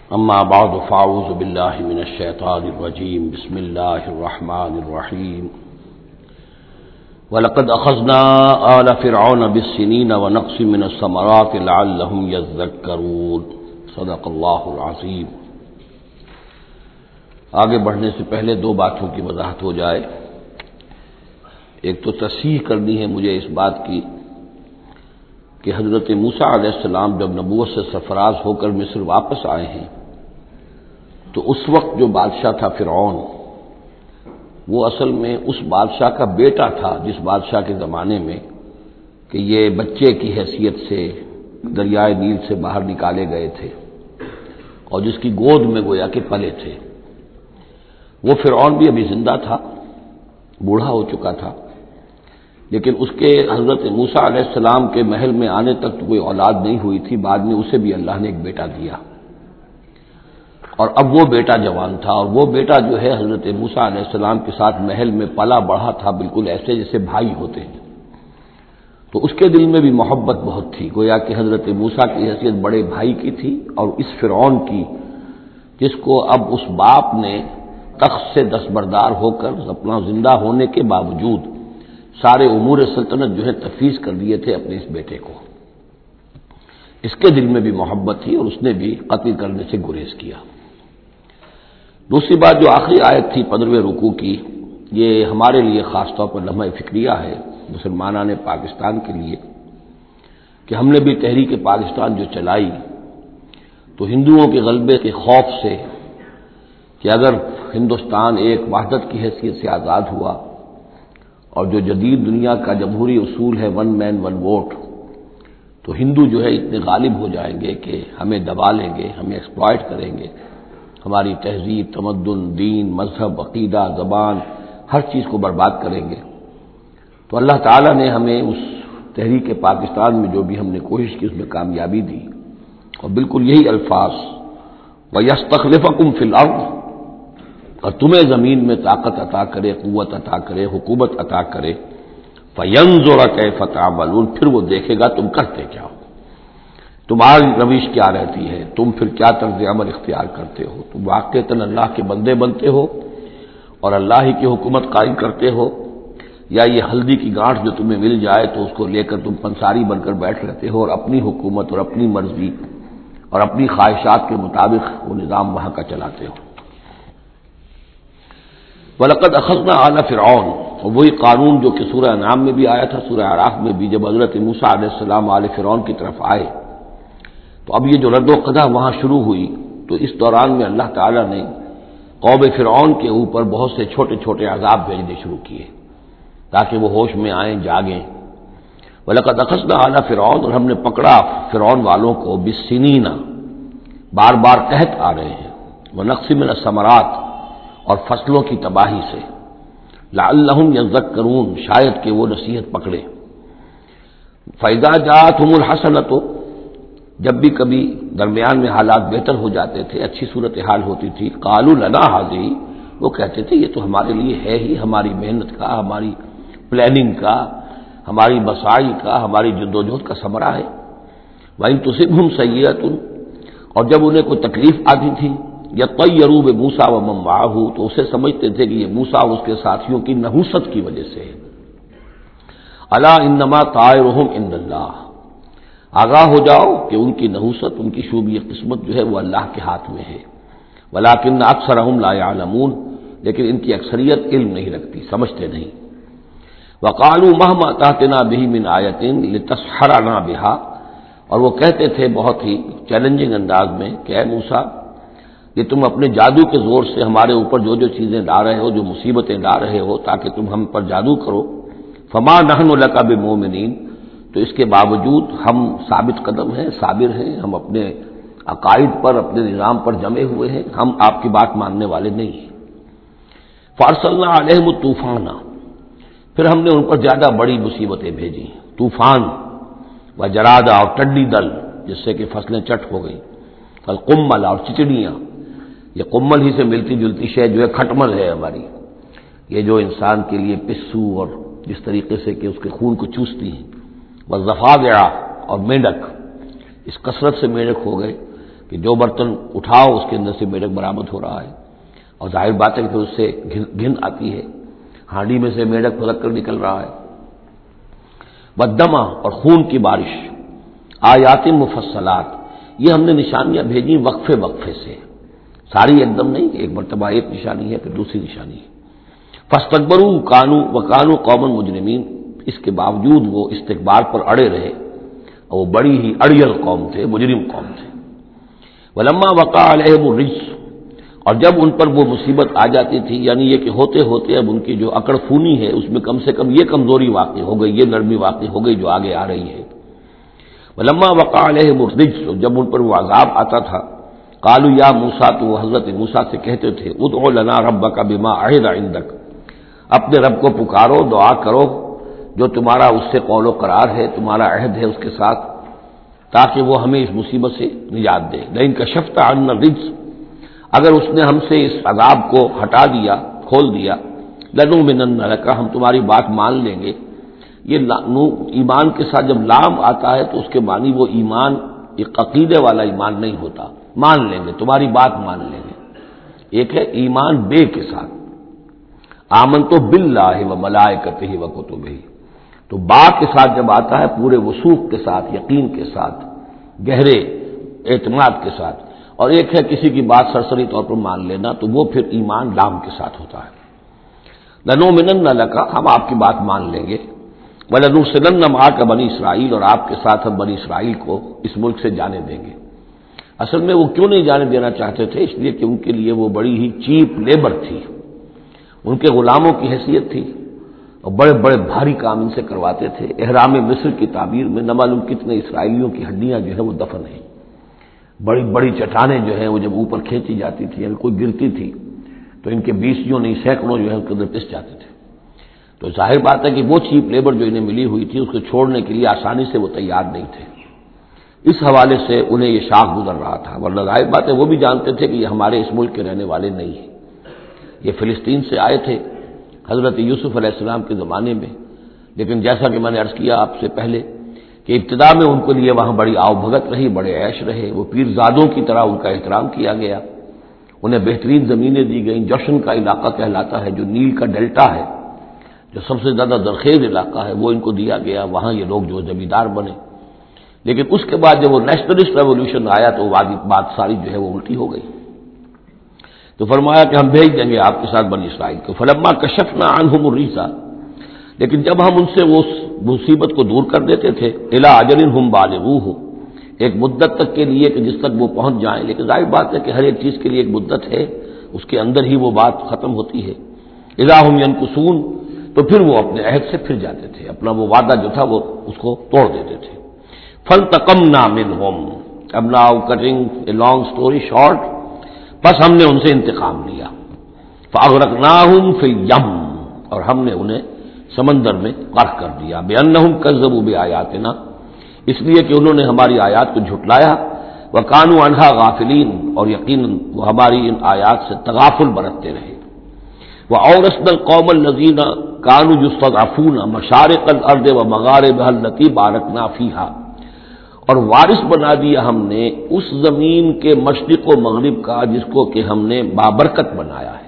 اما بعد فاعوذ باللہ من الشیطان الرجیم بسم اللہ الرحمن الرحیم وَلَقَدْ أَخَذْنَا آلَ فِرْعَوْنَ بِالسِّنِينَ وَنَقْصٍ مِّنَ الثَّمَرَاتِ لَعَلَّهُمْ يَذَّكَّرُونَ صدق اللہ العظیم۔ آگے بڑھنے سے پہلے دو باتوں کی وضاحت ہو جائے۔ ایک تو تصحیح کرنی ہے مجھے اس بات کی کہ حضرت موسیٰ علیہ السلام جب نبوت سے سرفراز ہو کر مصر واپس آئے ہیں تو اس وقت جو بادشاہ تھا فرعون، وہ اصل میں اس بادشاہ کا بیٹا تھا جس بادشاہ کے زمانے میں کہ یہ بچے کی حیثیت سے دریائے نیل سے باہر نکالے گئے تھے اور جس کی گود میں گویا کہ پلے تھے۔ وہ فرعون بھی ابھی زندہ تھا، بوڑھا ہو چکا تھا، لیکن اس کے حضرت موسیٰ علیہ السلام کے محل میں آنے تک تو کوئی اولاد نہیں ہوئی تھی۔ بعد میں اسے بھی اللہ نے ایک بیٹا دیا اور اب وہ بیٹا جوان تھا، اور وہ بیٹا جو ہے حضرت موسیٰ علیہ السلام کے ساتھ محل میں پلا بڑھا تھا، بالکل ایسے جیسے بھائی ہوتے ہیں۔ تو اس کے دل میں بھی محبت بہت تھی، گویا کہ حضرت موسیٰ کی حیثیت بڑے بھائی کی تھی، اور اس فرعون کی جس کو اب اس باپ نے تخت سے دستبردار ہو کر اپنا زندہ ہونے کے باوجود سارے امور سلطنت جو ہے تفویض کر دیے تھے اپنے اس بیٹے کو، اس کے دل میں بھی محبت تھی اور اس نے بھی قتل کرنے سے گریز کیا۔ دوسری بات جو آخری آیت تھی 15ویں رکوع کی، یہ ہمارے لیے خاص طور پر لمحہ فکریہ ہے مسلمانان پاکستان کے لیے کہ ہم نے بھی تحریک پاکستان جو چلائی تو ہندوؤں کے غلبے کے خوف سے کہ اگر ہندوستان ایک وحدت کی حیثیت سے آزاد ہوا اور جو جدید دنیا کا جمہوری اصول ہے ون مین ون ووٹ، تو ہندو جو ہے اتنے غالب ہو جائیں گے کہ ہمیں دبا لیں گے، ہمیں ایکسپلائٹ کریں گے، ہماری تہذیب، تمدن، دین، مذہب، عقیدہ، زبان، ہر چیز کو برباد کریں گے۔ تو اللہ تعالیٰ نے ہمیں اس تحریک پاکستان میں جو بھی ہم نے کوشش کی اس میں کامیابی دی، اور بالکل یہی الفاظ وَيَسْتَخْلِفَكُمْ فِي الْأَرْضِ، اور تمہیں زمین میں طاقت عطا کرے، قوت عطا کرے، حکومت عطا کرے، فَيَنْظُرَ كَيْفَ تَعْمَلُونَ، پھر وہ دیکھے گا تم کرتے کیا ہو، تمہاری روش کیا رہتی ہے، تم پھر کیا طرز عمل اختیار کرتے ہو، تم واقعتاً اللہ کے بندے بنتے ہو اور اللہ ہی کی حکومت قائم کرتے ہو، یا یہ ہلدی کی گانٹھ جو تمہیں مل جائے تو اس کو لے کر تم پنساری بن کر بیٹھ رہتے ہو اور اپنی حکومت اور اپنی مرضی اور اپنی خواہشات کے مطابق وہ نظام وہاں کا چلاتے ہو۔ وَلَقَدْ أَخَذْنَا آلَ فِرْعَوْنَ، اور وہی قانون جو کہ سورہ انعام میں بھی آیا تھا، سورہ اعراف میں بھی، جب حضرت موسیٰ علیہ السلام آل فرعون کی طرف آئے تو اب یہ جو رد و قدح وہاں شروع ہوئی، تو اس دوران میں اللہ تعالیٰ نے قوم فرعون کے اوپر بہت سے چھوٹے چھوٹے عذاب بھیجنے شروع کیے تاکہ وہ ہوش میں آئیں، جاگیں۔ وَلَقَدْ أَخَذْنَا آلَ فِرْعَوْنَ، اور ہم نے پکڑا فرعون والوں کو بِالسِّنِينَ، بار بار قحط آ رہے ہیں، وَنَقْصٍ مِّنَ الثَّمَرَاتِ، اور فصلوں کی تباہی سے، لَعَلَّهُمْ يَذَّكَّرُونَ، شاید کہ وہ نصیحت پکڑے۔ فَإِذَا جَاءَتْهُمُ الْحَسَنَةُ، جب بھی کبھی درمیان میں حالات بہتر ہو جاتے تھے، اچھی صورتحال ہوتی تھی، قَالُوا لَنَا هَٰذِهِ، وہ کہتے تھے یہ تو ہمارے لیے ہے ہی، ہماری محنت کا، ہماری پلاننگ کا، ہماری مساعی کا، ہماری جدوجہد کا ثمرہ ہے۔ وَإِن تُصِبْهُمْ سَيِّئَةٌ، اور جب انہیں کوئی تکلیف آتی تھی، یطیروا بموسیٰ ومن معہ، تو اسے سمجھتے تھے کہ یہ موسیٰ اور اس کے ساتھیوں کی نحوست کی وجہ سے ہے۔ الا انما طائرهم عند اللہ، آگاہ ہو جاؤ کہ ان کی نحوست، ان کی شوبی قسمت جو ہے وہ اللہ کے ہاتھ میں ہے۔ ولکن اکثرهم لا يعلمون، لیکن ان کی اکثریت علم نہیں رکھتی، سمجھتے نہیں۔ وقالوا مهما تأتنا به من آیۃ لتسحرنا بها، اور وہ کہتے تھے بہت ہی چیلنجنگ انداز میں کہ اے موسیٰ، یہ تم اپنے جادو کے زور سے ہمارے اوپر جو جو چیزیں لا رہے ہو، جو مصیبتیں لا رہے ہو تاکہ تم ہم پر جادو کرو، فما نحن لک بمؤمنین، تو اس کے باوجود ہم ثابت قدم ہیں، صابر ہیں، ہم اپنے عقائد پر، اپنے نظام پر جمے ہوئے ہیں، ہم آپ کی بات ماننے والے نہیں ہیں۔ فارسلنا علیہم الطوفان، پھر ہم نے ان پر زیادہ بڑی مصیبتیں بھیجی، طوفان وجراد، اور ٹڈی دل جس سے کہ فصلیں چٹ ہو گئیں، القمل، اور چچڑیاں، یہ قمل ہی سے ملتی جلتی شے جو ہے کھٹمل ہے ہماری، یہ جو انسان کے لیے پسو اور جس طریقے سے کہ اس کے خون کو چوستی ہیں، والضفادع، اور میںڈک، اس کثرت سے میںڈک ہو گئے کہ کہ جو برتن اٹھاؤ اس کے اندر سے میڑک برآمد ہو رہا ہے، اور ظاہر بات ہے کہ پھر اس سے گھن آتی ہے، ہانڈی میں سے میڑک پھلک کر نکل رہا ہے۔ والدمع، اور خون کی بارش، آیات مفصلات، یہ ہم نے نشانیاں بھیجی وقفے وقفے سے، ساری ایک دم نہیں کہ ایک مرتبہ ایک نشانی ہے پھر دوسری نشانی ہے۔ فاستکبروا وکانوا قوما مجرمین، اس کے باوجود وہ استکبار پر اڑے رہے، اور وہ بڑی ہی اڑیل قوم تھے، مجرم قوم تھے۔ ولما وقع علیہم الرجس، اور جب ان پر وہ مصیبت آ جاتی تھی، یعنی یہ کہ ہوتے ہوتے اب ان کی جو اکڑ خونی ہے اس میں کم سے کم یہ کمزوری واقع ہو گئی، یہ نرمی واقع ہو گئی جو آگے آ رہی ہے۔ ولما وقع علیہم الرجس، جب ان پر وہ عذاب آتا تھا، قالوا یا موسیٰ، تو وہ حضرت موسیٰ سے کہتے تھے، ادع لنا ربک بما عہد عندک، اپنے رب کو پکارو، دعا کرو جو تمہارا اس سے قول و قرار ہے، تمہارا عہد ہے اس کے ساتھ، تاکہ وہ ہمیں اس مصیبت سے نجات دے۔ لئن کشفت عنا الرجس، اگر اس نے ہم سے اس عذاب کو ہٹا دیا، کھول دیا، لنؤمنن لک، ہم تمہاری بات مان لیں گے۔ یہ ایمان کے ساتھ جب لام آتا ہے تو اس کے معنی وہ ایمان، ایک عقیدے والا ایمان نہیں ہوتا، مان لیں گے، تمہاری بات مان لیں گے۔ ایک ہے ایمان بے کے ساتھ، آمنت باللہ و ملائکتہ و کتبہ، تو با کے ساتھ جب آتا ہے پورے وثوق کے ساتھ، یقین کے ساتھ، گہرے اعتماد کے ساتھ، اور ایک ہے کسی کی بات سرسری طور پر مان لینا، تو وہ پھر ایمان لام کے ساتھ ہوتا ہے۔ لنؤمنن لک، ہم آپ کی بات مان لیں گے، وَلَنُرْسِلَنَّ مَعَكَ بنی اسرائیل، اور آپ کے ساتھ ہم بنی اسرائیل کو اس ملک سے جانے دیں گے۔ اصل میں وہ کیوں نہیں جانے دینا چاہتے تھے؟ اس لیے کہ ان کے لیے وہ بڑی ہی چیپ لیبر تھی، ان کے غلاموں کی حیثیت تھی، اور بڑے بڑے بھاری کام ان سے کرواتے تھے۔ احرام مصر کی تعبیر میں نہ معلوم کتنے اسرائیلیوں کی ہڈیاں جو ہے وہ دفن ہیں، بڑی بڑی چٹانیں جو ہیں وہ جب اوپر کھینچی جاتی تھی، اگر کوئی گرتی تھی تو ان کے بیسیوں نہیں سینکڑوں جو ہے ان کے اندر پس جاتے تھے۔ تو ظاہر بات ہے کہ وہ چیپ لیبر جو انہیں ملی ہوئی تھی اس کو چھوڑنے کے لیے آسانی سے وہ تیار نہیں تھے، اس حوالے سے انہیں یہ شاخ گزر رہا تھا، ورنہ ظاہر بات ہے وہ بھی جانتے تھے کہ یہ ہمارے اس ملک کے رہنے والے نہیں ہیں، یہ فلسطین سے آئے تھے حضرت یوسف علیہ السلام کے زمانے میں، لیکن جیسا کہ میں نے عرض کیا آپ سے پہلے کہ ابتدا میں ان کے لیے وہاں بڑی آؤ بھگت رہی، بڑے عیش رہے، وہ پیرزادوں کی طرح ان کا احترام کیا گیا، انہیں بہترین زمینیں دی گئیں، جوشن کا علاقہ کہلاتا ہے جو نیل کا ڈیلٹا ہے، جو سب سے زیادہ زرخیز علاقہ ہے، وہ ان کو دیا گیا، وہاں یہ لوگ جو زمیندار بنے۔ لیکن اس کے بعد جب وہ نیشنلسٹ ریولوشن آیا تو بات ساری جو ہے وہ الٹی ہو گئی، تو فرمایا کہ ہم بھیج دیں گے آپ کے ساتھ بنی اسرائیل کو۔ فلما کشفنا عنہم الرجس، لیکن جب ہم ان سے وہ مصیبت کو دور کر دیتے تھے، الی اجل ہم بالغوہ، ایک مدت تک کے لیے کہ جس تک وہ پہنچ جائیں، لیکن ظاہر بات ہے کہ ہر ایک چیز کے لیے ایک مدت ہے، اس کے اندر ہی وہ بات ختم ہوتی ہے۔ اذا ہم ینکثون، تو پھر وہ اپنے عہد سے پھر جاتے تھے، اپنا وہ وعدہ جو تھا وہ اس کو توڑ دیتے تھے۔ فانتقمنا منہم، اب now cutting a long story short, بس ہم نے ان سے انتقام لیا۔ فاغرقناہم فی الیم، اور ہم نے انہیں سمندر میں غرق کر دیا، بانہم کذبوا بآیاتنا، اس لیے کہ انہوں نے ہماری آیات کو جھٹلایا، وکانوا عنہا غافلین، اور یقیناً وہ ہماری ان آیات سے تغافل برتتے رہے۔ وَأَوْرَثْنَا الْقَوْمَ الَّذِينَ كَانُوا يُسْتَضْعَفُونَ مَشَارِقَ الْأَرْضِ وَمَغَارِبَهَا الَّتِي بَارَكْنَا فِيهَا، اور وارث بنا دیا ہم نے اس زمین کے مشرق و مغرب کا جس کو کہ ہم نے بابرکت بنایا ہے۔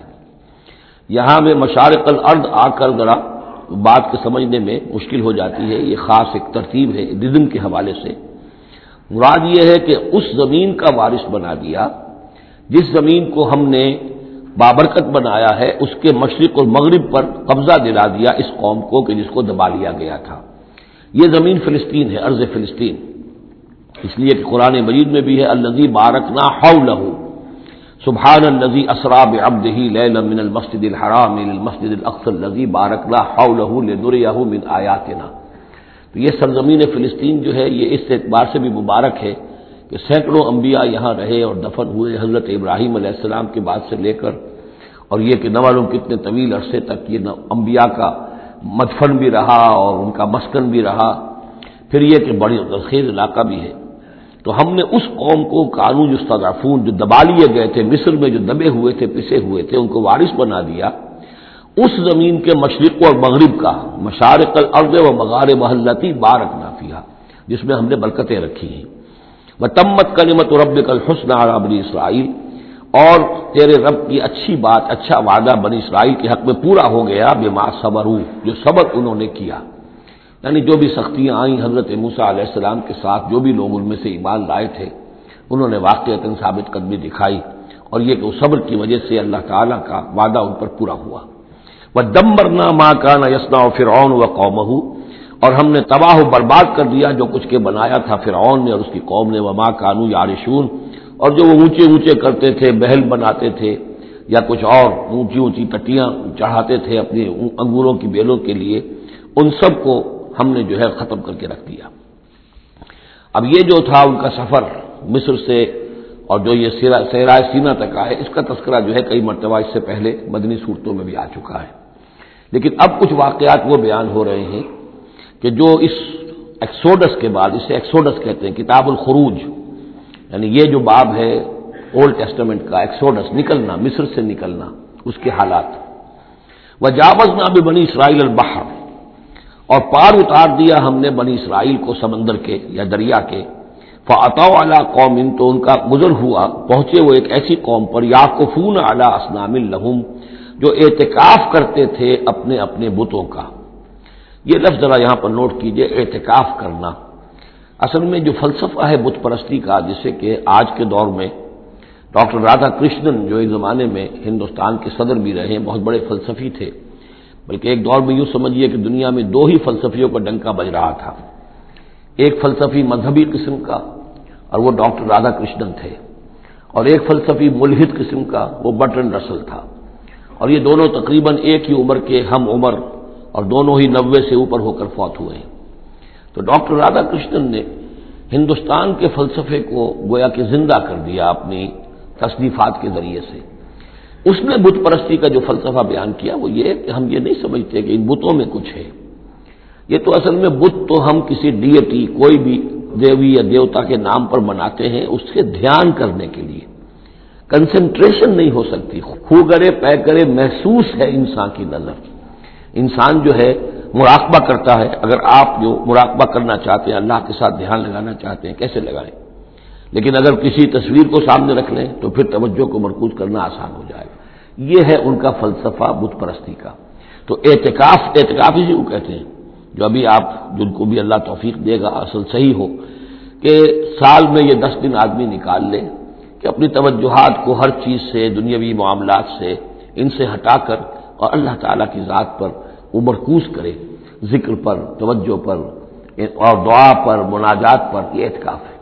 یہاں میں مشارق الارض آ کر ذرا بات کے سمجھنے میں مشکل ہو جاتی ہے، یہ خاص ایک ترتیب ہے رزم کے حوالے سے۔ مراد یہ ہے کہ اس زمین کا وارث بنا دیا جس زمین کو ہم نے بابرکت بنایا ہے، اس کے مشرق اور مغرب پر قبضہ دلا دیا اس قوم کو کہ جس کو دبا لیا گیا تھا۔ یہ زمین فلسطین ہے، ارض فلسطین، اس لیے کہ قرآن مجید میں بھی ہے الذی بارکنا حولہ، سبحان الذی اسری بعبدہ لیلا من المسجد الحرام الى المسجد الاقصی الذی بارکنا حولہ لنریہ من آیاتنا۔ تو یہ سرزمین فلسطین جو ہے یہ اس اعتبار سے بھی مبارک ہے کہ سینکڑوں انبیاء یہاں رہے اور دفن ہوئے، حضرت ابراہیم علیہ السلام کے بعد سے لے کر، اور یہ کہ نہ معلوم کتنے طویل عرصے تک یہ انبیاء کا مدفن بھی رہا اور ان کا مسکن بھی رہا۔ پھر یہ کہ بڑی زرخیز علاقہ بھی ہے۔ تو ہم نے اس قوم کو کانوا یستضعفون، جو دبا لیے گئے تھے مصر میں، جو دبے ہوئے تھے، پسے ہوئے تھے، ان کو وارث بنا دیا اس زمین کے مشرق اور مغرب کا، مشارق الارض و مغاربها التی بارکنا فیہا، جس میں ہم نے برکتیں رکھی ہیں۔ وتمت کلمۃ ربک الحسنی علی بنی اسرائیل، اور تیرے رب کی اچھی بات، اچھا وعدہ بنی اسرائیل کے حق میں پورا ہو گیا، بما صبروا، جو صبر انہوں نے کیا، یعنی جو بھی سختیاں آئیں حضرت موسیٰ علیہ السلام کے ساتھ، جو بھی لوگ ان میں سے ایمان لائے تھے، انہوں نے واقعتاً ثابت قدمی دکھائی، اور یہ کہ وہ صبر کی وجہ سے اللہ تعالیٰ کا وعدہ ان پر پورا ہوا۔ وَدَمَّرْنَا مَا كَانَ يَصْنَعُ فِرْعَوْنُ وَقَوْمُهُ، اور ہم نے تباہ و برباد کر دیا جو کچھ کے بنایا تھا فرعون نے اور اس کی قوم نے، وَمَا كَانُوا يَعْرِشُونَ، اور جو وہ اونچے اونچے کرتے تھے، محل بناتے تھے یا کچھ اور اونچی اونچی ٹٹیاں چڑھاتے تھے اپنی انگوروں کی بیلوں کے لیے، ان سب کو ہم نے جو ہے ختم کر کے رکھ دیا۔ اب یہ جو تھا ان کا سفر مصر سے اور جو یہ صحرائے سینا تک آئے، اس کا تذکرہ جو ہے کئی مرتبہ اس سے پہلے مدنی صورتوں میں بھی آ چکا ہے، لیکن اب کچھ واقعات وہ بیان ہو رہے ہیں کہ جو اس ایکسوڈس کے بعد، اسے ایکسوڈس کہتے ہیں، کتاب الخروج، یعنی یہ جو باب ہے اولڈ ٹیسٹمنٹ کا، ایکسوڈس، نکلنا، مصر سے نکلنا، اس کے حالات۔ وجاوزنا ببنی اسرائیل البحر، اور پار اتار دیا ہم نے بنی اسرائیل کو سمندر کے یا دریا کے، فاتوا علی قوم، تو ان کا گزر ہوا، پہنچے وہ ایک ایسی قوم پر، یعکفون علی اصنام لہم، جو اعتکاف کرتے تھے اپنے اپنے بتوں کا۔ یہ لفظ ذرا یہاں پر نوٹ کیجئے، اعتکاف کرنا۔ اصل میں جو فلسفہ ہے بت پرستی کا، جسے کہ آج کے دور میں ڈاکٹر رادھا کرشنن، جو ایک زمانے میں ہندوستان کے صدر بھی رہے ہیں، بہت بڑے فلسفی تھے، بلکہ ایک دور میں یوں سمجھیے کہ دنیا میں دو ہی فلسفیوں کا ڈنکا بج رہا تھا، ایک فلسفی مذہبی قسم کا اور وہ ڈاکٹر رادھا کرشنن تھے، اور ایک فلسفی ملحد قسم کا وہ برٹرنڈ رسل تھا، اور یہ دونوں تقریباً ایک ہی عمر کے ہم عمر، اور دونوں ہی 90 سے اوپر ہو کر فوت ہوئے ہیں۔ تو ڈاکٹر رادھا کرشنن نے ہندوستان کے فلسفے کو گویا کہ زندہ کر دیا اپنی تصنیفات کے ذریعے سے۔ اس نے بت پرستی کا جو فلسفہ بیان کیا وہ یہ کہ ہم یہ نہیں سمجھتے کہ ان بتوں میں کچھ ہے، یہ تو اصل میں بت تو ہم کسی ڈیٹی، کوئی بھی دیوی یا دیوتا کے نام پر بناتے ہیں، اس کے دھیان کرنے کے لیے، کنسنٹریشن نہیں ہو سکتی، خو کرے پے کرے محسوس ہے انسان کی نظر، انسان جو ہے مراقبہ کرتا ہے۔ اگر آپ جو مراقبہ کرنا چاہتے ہیں، اللہ کے ساتھ دھیان لگانا چاہتے ہیں، کیسے لگائیں؟ لیکن اگر کسی تصویر کو سامنے رکھ لیں تو پھر توجہ کو مرکوز کرنا آسان ہو جائے گا۔ یہ ہے ان کا فلسفہ بت پرستی کا۔ تو اعتکاف اسی کو کہتے ہیں، جو ابھی آپ جن کو بھی اللہ توفیق دے گا اصل صحیح ہو کہ سال میں یہ 10 دن آدمی نکال لے کہ اپنی توجہات کو ہر چیز سے، دنیاوی معاملات سے، ان سے ہٹا کر اور اللہ تعالیٰ کی ذات پر وہ مرکوز کرے، ذکر پر، توجہ پر اور دعا پر، مناجات پر، یہ اعتکاف ہے۔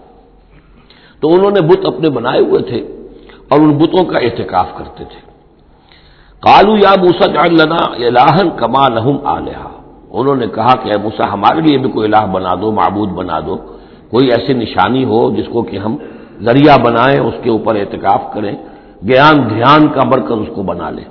تو انہوں نے بت اپنے بنائے ہوئے تھے اور ان بتوں کا اعتکاف کرتے تھے۔ قالوا یا موسیٰ اجعل لنا الہا کما لہم آلہہ، انہوں نے کہا کہ اے موسیٰ ہمارے لیے بھی کوئی الہ بنا دو، معبود بنا دو، کوئی ایسی نشانی ہو جس کو کہ ہم ذریعہ بنائیں، اس کے اوپر اعتکاف کریں، گیان دھیان کا مرکز اس کو بنا لیں۔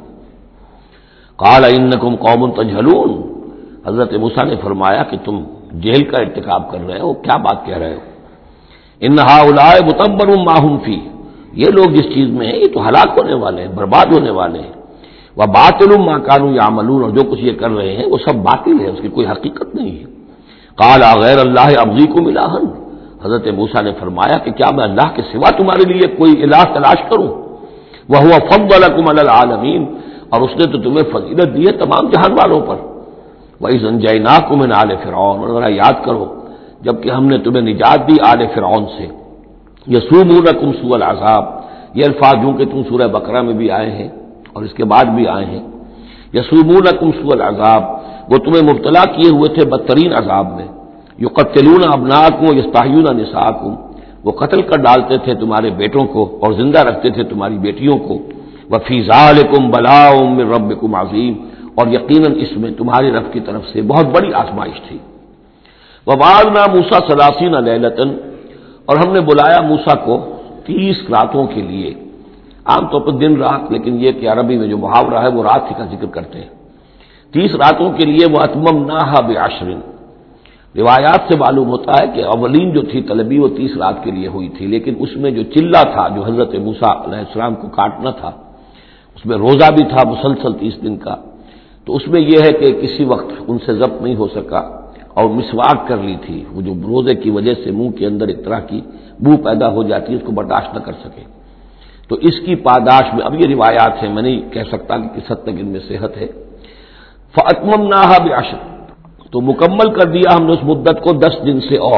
قال انکم قوم تجہلون، حضرت موسیٰ نے فرمایا کہ تم جہل کا ارتکاب کر رہے ہو، کیا بات کہہ رہے ہو؟ ان ہؤلاء متبر ما هم فیہ، یہ لوگ جس چیز میں ہیں یہ تو ہلاک ہونے والے ہیں، برباد ہونے والے ہیں۔ وباطل ما كانوا يعملون، اور جو کچھ یہ کر رہے ہیں وہ سب باطل ہے، اس کی کوئی حقیقت نہیں ہے۔ قال غیر اللہ ابغیکم الہا، حضرت موسیٰ نے فرمایا کہ کیا میں اللہ کے سوا تمہارے لیے کوئی الہ تلاش کروں؟ وهو فضلکم علی العالمین، اور اس نے تو تمہیں فضیلت دی ہے تمام جہان والوں پر۔ وَإِذْ أَنْجَيْنَاكُمْ مِنْ آلِ فِرْعَوْنَ، اور ذرا یاد کرو جبکہ ہم نے تمہیں نجات دی آل فرعون سے۔ یسومونکم سوء العذاب، یہ الفاظ جو کہ تم سورہ بقرہ میں بھی آئے ہیں اور اس کے بعد بھی آئے ہیں۔ یسومونکم سوء العذاب، وہ تمہیں مبتلا کیے ہوئے تھے بدترین عذاب میں۔ یقتلون ابناءکم ویستحیون نساءکم، وہ قتل کر ڈالتے تھے تمہارے بیٹوں کو اور زندہ رکھتے تھے تمہاری بیٹیوں کو۔ وفی ذالکم بلاء من ربکم عظیم، اور یقیناً اس میں تمہاری رب کی طرف سے بہت بڑی آزمائش تھی۔ وَوَعَدْنَا مُوسَىٰ 30 لَيْلَةً، اور ہم نے بلایا موسیٰ کو 30 راتوں کے لیے، عام طور پر دن رات، لیکن یہ کہ عربی میں جو محاورہ ہے وہ رات کا ذکر کرتے ہیں۔ 30 راتوں کے لیے وَأَتْمَمْنَاهَا بِعَشْرٍ، روایات سے معلوم ہوتا ہے کہ اولین جو تھی طلبی وہ 30 رات کے لیے ہوئی تھی، لیکن اس میں جو چلہ تھا جو حضرت موسیٰ علیہ السلام کو کاٹنا تھا، اس میں روزہ بھی تھا مسلسل 30 دن کا، تو اس میں یہ ہے کہ کسی وقت ان سے ضبط نہیں ہو سکا، اور مسواک کر لی تھی، وہ جو روزے کی وجہ سے منہ کے اندر ایک طرح کی بو پیدا ہو جاتی ہے، اس کو برداشت نہ کر سکے، تو اس کی پاداش میں، اب یہ روایات ہیں، میں نہیں کہہ سکتا کہ کس حد تک ان میں صحت ہے، فَأَتْمَمْنَاهَا بِعَشْرٍ، تو مکمل کر دیا ہم نے اس مدت کو 10 دن سے، اور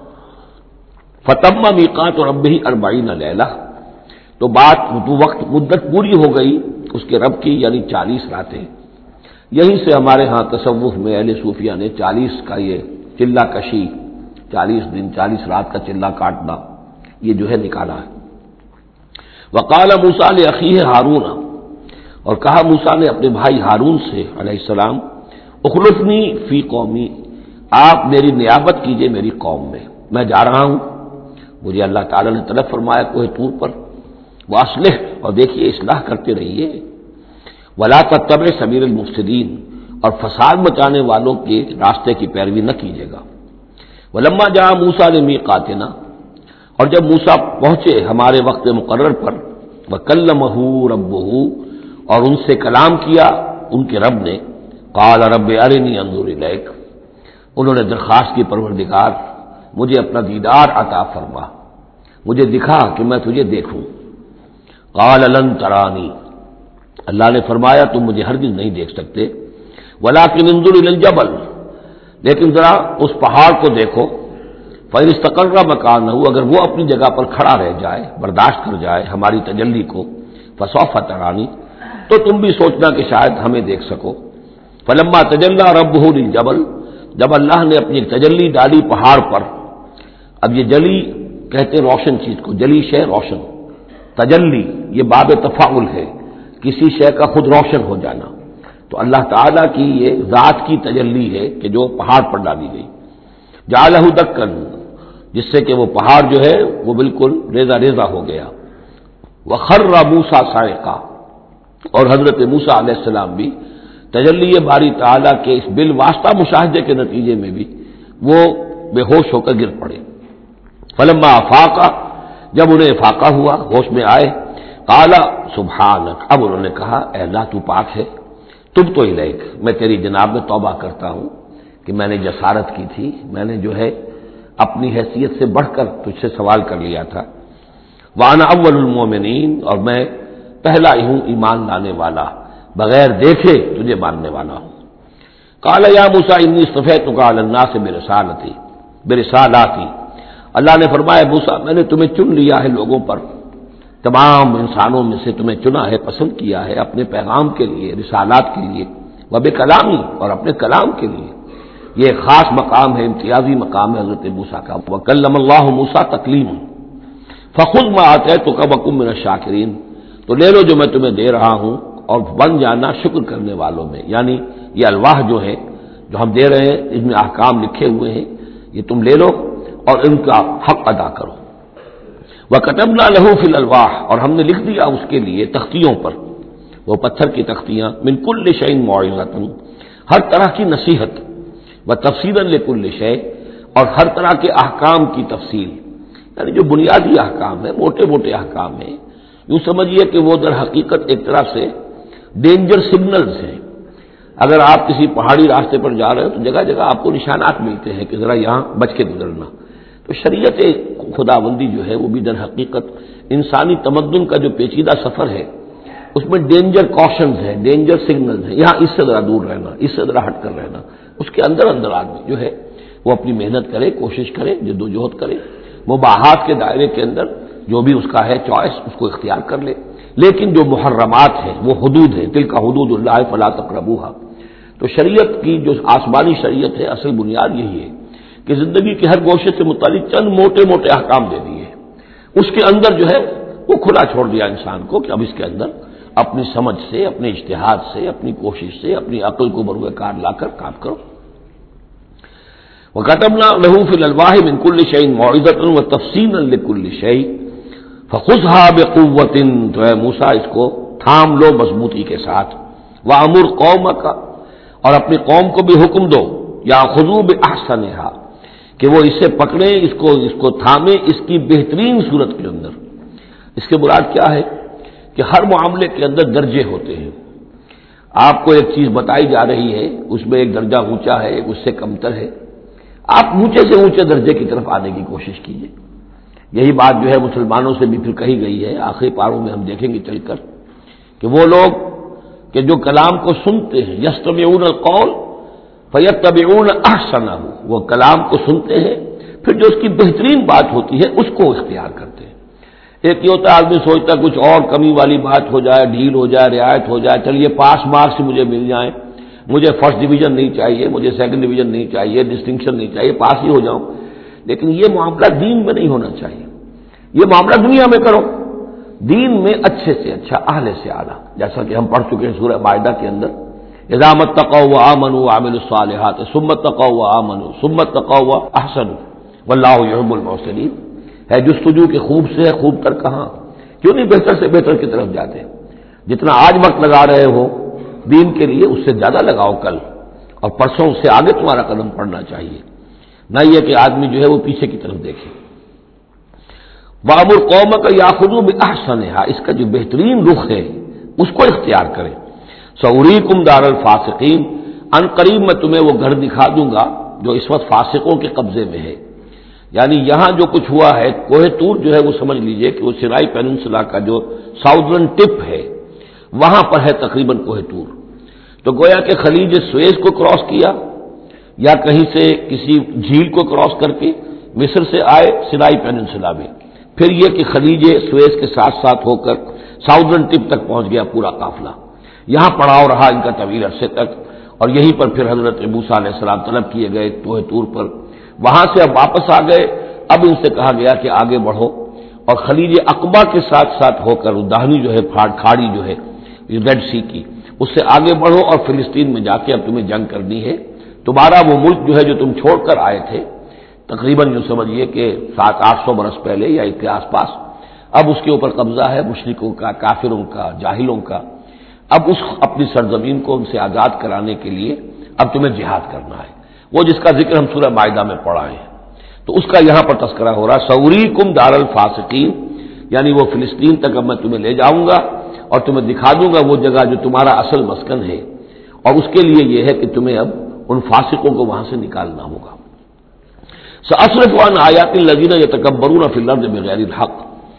فَتَمَّ مِيقَاتُ رَبِّهِ 40 لَيْلَةً، تو وقت مدت پوری ہو گئی اس کے رب کی، یعنی 40 راتیں۔ یہیں سے ہمارے ہاں تصوف میں اہل صوفیہ نے 40 کا یہ چلہ کشی، 40 دن 40 رات کا چلہ کاٹنا، یہ جو ہے نکالا ہے۔ وقال موسیٰ لأخیہ ہارون، اور کہا موسیٰ نے اپنے بھائی ہارون سے علیہ السلام، اخلفنی فی قومی، آپ میری نیابت کیجئے میری قوم میں جا رہا ہوں، مجھے اللہ تعالیٰ نے طلب فرمایا کوہ طور پر، واصلح، اور دیکھیے اصلاح کرتے رہیے، ولا تتبع سبیل المفسدین، اور فساد مچانے والوں کے راستے کی پیروی نہ کیجیے گا۔ ولما جاء موسیٰ لمیقاتنا، اور جب موسیٰ پہنچے ہمارے وقت مقرر پر، وکلمہ ربہ، اور ان سے کلام کیا ان کے رب نے، قال رب ارنی انظر الیک، انہوں نے درخواست کی پروردگار مجھے اپنا دیدار عطا فرما، مجھے دکھا کہ میں تجھے دیکھوں۔ قال لن ترانی، اللہ نے فرمایا تم مجھے ہرگز نہیں دیکھ سکتے، ولکن انظر الی الجبل، لیکن ذرا اس پہاڑ کو دیکھو، فإن استقر مکانہ، اگر وہ اپنی جگہ پر کھڑا رہ جائے، برداشت کر جائے ہماری تجلی کو، فسوف ترانی، تو تم بھی سوچنا کہ شاید ہمیں دیکھ سکو۔ فلما تجلی ربہ للجبل، جب اللہ نے اپنی تجلی ڈالی پہاڑ پر، اب یہ جلی کہتے ہیں روشن چیز کو، جلی شے روشن، تجلی یہ باب تفاعل ہے، کسی شے کا خود روشن ہو جانا، تو اللہ تعالیٰ کی یہ ذات کی تجلی ہے کہ جو پہاڑ پر ڈالی گئی، جعلہ دکن، جس سے کہ وہ پہاڑ جو ہے وہ بالکل ریزہ ریزہ ہو گیا، وخر موسیٰ صاعقا، اور حضرت موسیٰ علیہ السلام بھی تجلی باری تعالیٰ کے اس بالواسطہ مشاہدے کے نتیجے میں بھی وہ بے ہوش ہو کر گر پڑے۔ فلما افاقا، جب انہیں افاقہ ہوا، ہوش میں آئے، قال سبحانک، اب انہوں نے کہا اے اللہ تو پاک ہے، تبت الیک، میں تیری جناب میں توبہ کرتا ہوں کہ میں نے جسارت کی تھی، میں نے جو ہے اپنی حیثیت سے بڑھ کر تجھ سے سوال کر لیا تھا، وانا اول المومنین، اور میں پہلا ہی ہوں ایمان لانے والا، بغیر دیکھے تجھے ماننے والا ہوں۔ قال یا موسیٰ انی اصطفیتک علی الناس برسالاتی، اللہ نے فرمایا موسیٰ میں نے تمہیں چن لیا ہے لوگوں پر، تمام انسانوں میں سے تمہیں چنا ہے، پسند کیا ہے اپنے پیغام کے لیے، رسالات کے لیے، وبکلامی، اور اپنے کلام کے لیے، یہ خاص مقام ہے، امتیازی مقام ہے حضرت موسیٰ کا۔ وکلم اللہ موسیٰ تکلیما، فخذ ما آتیتک وکن من الشاکرین، تو لے لو جو میں تمہیں دے رہا ہوں اور بن جانا شکر کرنے والوں میں، یعنی یہ الواح جو ہے جو ہم دے رہے ہیں اس میں احکام لکھے ہوئے ہیں، یہ تم لے لو اور ان کا حق ادا کرو۔ وَكَتَبْنَا لَهُ فِي الْأَلْوَاحِ، اور ہم نے لکھ دیا اس کے لیے تختیوں پر، وہ پتھر کی تختیاں، مِن كُلِّ شَيْءٍ مَوْعِظَةً، ہر طرح کی نصیحت، وَتَفْصِيلًا لِكُلِّ شَيْءٍ، اور ہر طرح کے احکام کی تفصیل، یعنی جو بنیادی احکام ہیں، موٹے موٹے احکام ہیں، یوں سمجھیے کہ وہ در حقیقت ایک طرح سے ڈینجر سگنلز ہیں۔ اگر آپ کسی پہاڑی راستے پر جا رہے ہیں تو جگہ جگہ آپ کو نشانات ملتے ہیں کہ ذرا یہاں بچ کے گزرنا، تو شریعت خداوندی جو ہے وہ بھی در حقیقت انسانی تمدن کا جو پیچیدہ سفر ہے اس میں ڈینجر کوشنز ہیں، ڈینجر سگنلز ہیں، یہاں اس سے ذرا دور رہنا، اس سے ذرا ہٹ کر رہنا، اس کے اندر اندر آدمی جو ہے وہ اپنی محنت کرے، کوشش کرے، جدوجہد کرے، مباحات کے دائرے کے اندر جو بھی اس کا ہے چوائس اس کو اختیار کر لے، لیکن جو محرمات ہیں وہ حدود ہیں، تلک حدود اللہ فلا تقربوها، تو شریعت کی جو آسمانی شریعت ہے اصل بنیاد یہی ہے کہ زندگی کے ہر گوشے سے متعلق چند موٹے موٹے احکام دے دیے، اس کے اندر جو ہے وہ کھلا چھوڑ دیا انسان کو کہ اب اس کے اندر اپنی سمجھ سے، اپنے اجتہاد سے، اپنی کوشش سے، اپنی عقل کو بروئے کار لا کر کام کرو۔ وَكَتَبْنَا لَهُ فِي الْأَلْوَاحِ مِن كُلِّ شَيْءٍ مَوْعِظَةً وَتَفْصِيلًا لِكُلِّ شَيْءٍ فَخُذْهَا بِقُوَّةٍ، تو اے موسیٰ اس کو تھام لو مضبوطی کے ساتھ، وَأَمُرْ قَوْمَكَ، اور اپنی قوم کو بھی حکم دو، يَأْخُذُوا بِأَحْسَنِهَا، کہ وہ اسے پکڑیں، اس کو تھامیں اس کی بہترین صورت کے اندر۔ اس کے مراد کیا ہے کہ ہر معاملے کے اندر درجے ہوتے ہیں، آپ کو ایک چیز بتائی جا رہی ہے، اس میں ایک درجہ اونچا ہے، ایک اس سے کمتر ہے، آپ اونچے سے اونچے درجے کی طرف آنے کی کوشش کیجیے. یہی بات جو ہے مسلمانوں سے بھی پھر کہی گئی ہے. آخری پاروں میں ہم دیکھیں گے چل کر کہ وہ لوگ کہ جو کلام کو سنتے ہیں یستمعون القول فیتبعون احسنہ، وہ کلام کو سنتے ہیں پھر جو اس کی بہترین بات ہوتی ہے اس کو اختیار کرتے ہیں. ایک یہ ہوتا ہے آدمی سوچتا ہے کچھ اور کمی والی بات ہو جائے، ڈھیل ہو جائے، رعایت ہو جائے، چلیے پاس مارکس مجھے مل جائیں، مجھے فرسٹ ڈویژن نہیں چاہیے، مجھے سیکنڈ ڈویژن نہیں چاہیے، ڈسٹنکشن نہیں چاہیے، پاس ہی ہو جاؤں. لیکن یہ معاملہ دین میں نہیں ہونا چاہیے. یہ معاملہ دنیا میں کرو، دین میں اچھے سے اچھا، اعلی سے اعلیٰ، جیسا کہ ہم پڑھ چکے ہیں سورہ مائدہ کے اندر اذا اتقوا وآمنوا وعملوا الصالحات ثم اتقوا وآمنوا ثم اتقوا واحسنوا واللہ یحب المحسنین. ہے جستجو کہ خوب سے ہے خوب تر کہاں، کیوں نہیں بہتر سے بہتر کی طرف جاتے؟ جتنا آج وقت لگا رہے ہو دین کے لیے اس سے زیادہ لگاؤ کل، اور پرسوں سے آگے تمہارا قدم پڑنا چاہیے، نہ یہ کہ آدمی جو ہے وہ پیچھے کی طرف دیکھے. وَأَمُرْ قَوْمَكَ يَأْخُذُوا بِأَحْسَنِهَا، اس کا جو بہترین رخ ہے اس کو اختیار کریں. سَأُرِيكُمْ دَارَ الْفَاسِقِينَ، ان قریب میں تمہیں وہ گھر دکھا دوں گا جو اس وقت فاسقوں کے قبضے میں ہے. یعنی یہاں جو کچھ ہوا ہے کوہ طور جو ہے وہ سمجھ لیجئے کہ وہ سینائی پیننسلا کا جو ساؤدرن ٹپ ہے وہاں پر ہے تقریباً کوہ طور. تو گویا کہ خلیج سویز کو کراس کیا یا کہیں سے کسی جھیل کو کراس کر کے مصر سے آئے سینائی پیننسلا میں، پھر یہ کہ خلیج سویز کے ساتھ ساتھ ہو کر ساؤدرن ٹپ تک پہنچ گیا پورا قافلہ. یہاں پڑاؤ رہا ان کا طویل عرصے تک، اور یہیں پر پھر حضرت موسیٰ علیہ السلام طلب کیے گئے کوہ طور پر. وہاں سے اب واپس آ گئے. اب ان سے کہا گیا کہ آگے بڑھو اور خلیج عقبہ کے ساتھ ساتھ ہو کر داہنی جو ہے کھاڑی جو ہے ریڈ سی کی اس سے آگے بڑھو اور فلسطین میں جا کے اب تمہیں جنگ کرنی ہے. تمہارا وہ ملک جو ہے جو تم چھوڑ کر آئے تھے تقریباً جو سمجھیے کہ 700-800 برس پہلے یا اس کے آس پاس، اب اس کے اوپر قبضہ ہے مشرکوں کا، کافروں کا، جاہلوں کا. اب اس اپنی سرزمین کو ان سے آزاد کرانے کے لیے اب تمہیں جہاد کرنا ہے، وہ جس کا ذکر ہم سورہ مائدہ میں پڑھا ہے. تو اس کا یہاں پر تذکرہ ہو رہا سوریکم دار الفاسقین، یعنی وہ فلسطین تک اب میں تمہیں لے جاؤں گا اور تمہیں دکھا دوں گا وہ جگہ جو تمہارا اصل مسکن ہے، اور اس کے لیے یہ ہے کہ تمہیں اب ان فاسقوں کو وہاں سے نکالنا ہوگا. سأصرف عن آیات الذین یتکبرون فی الارض بغیر الحق،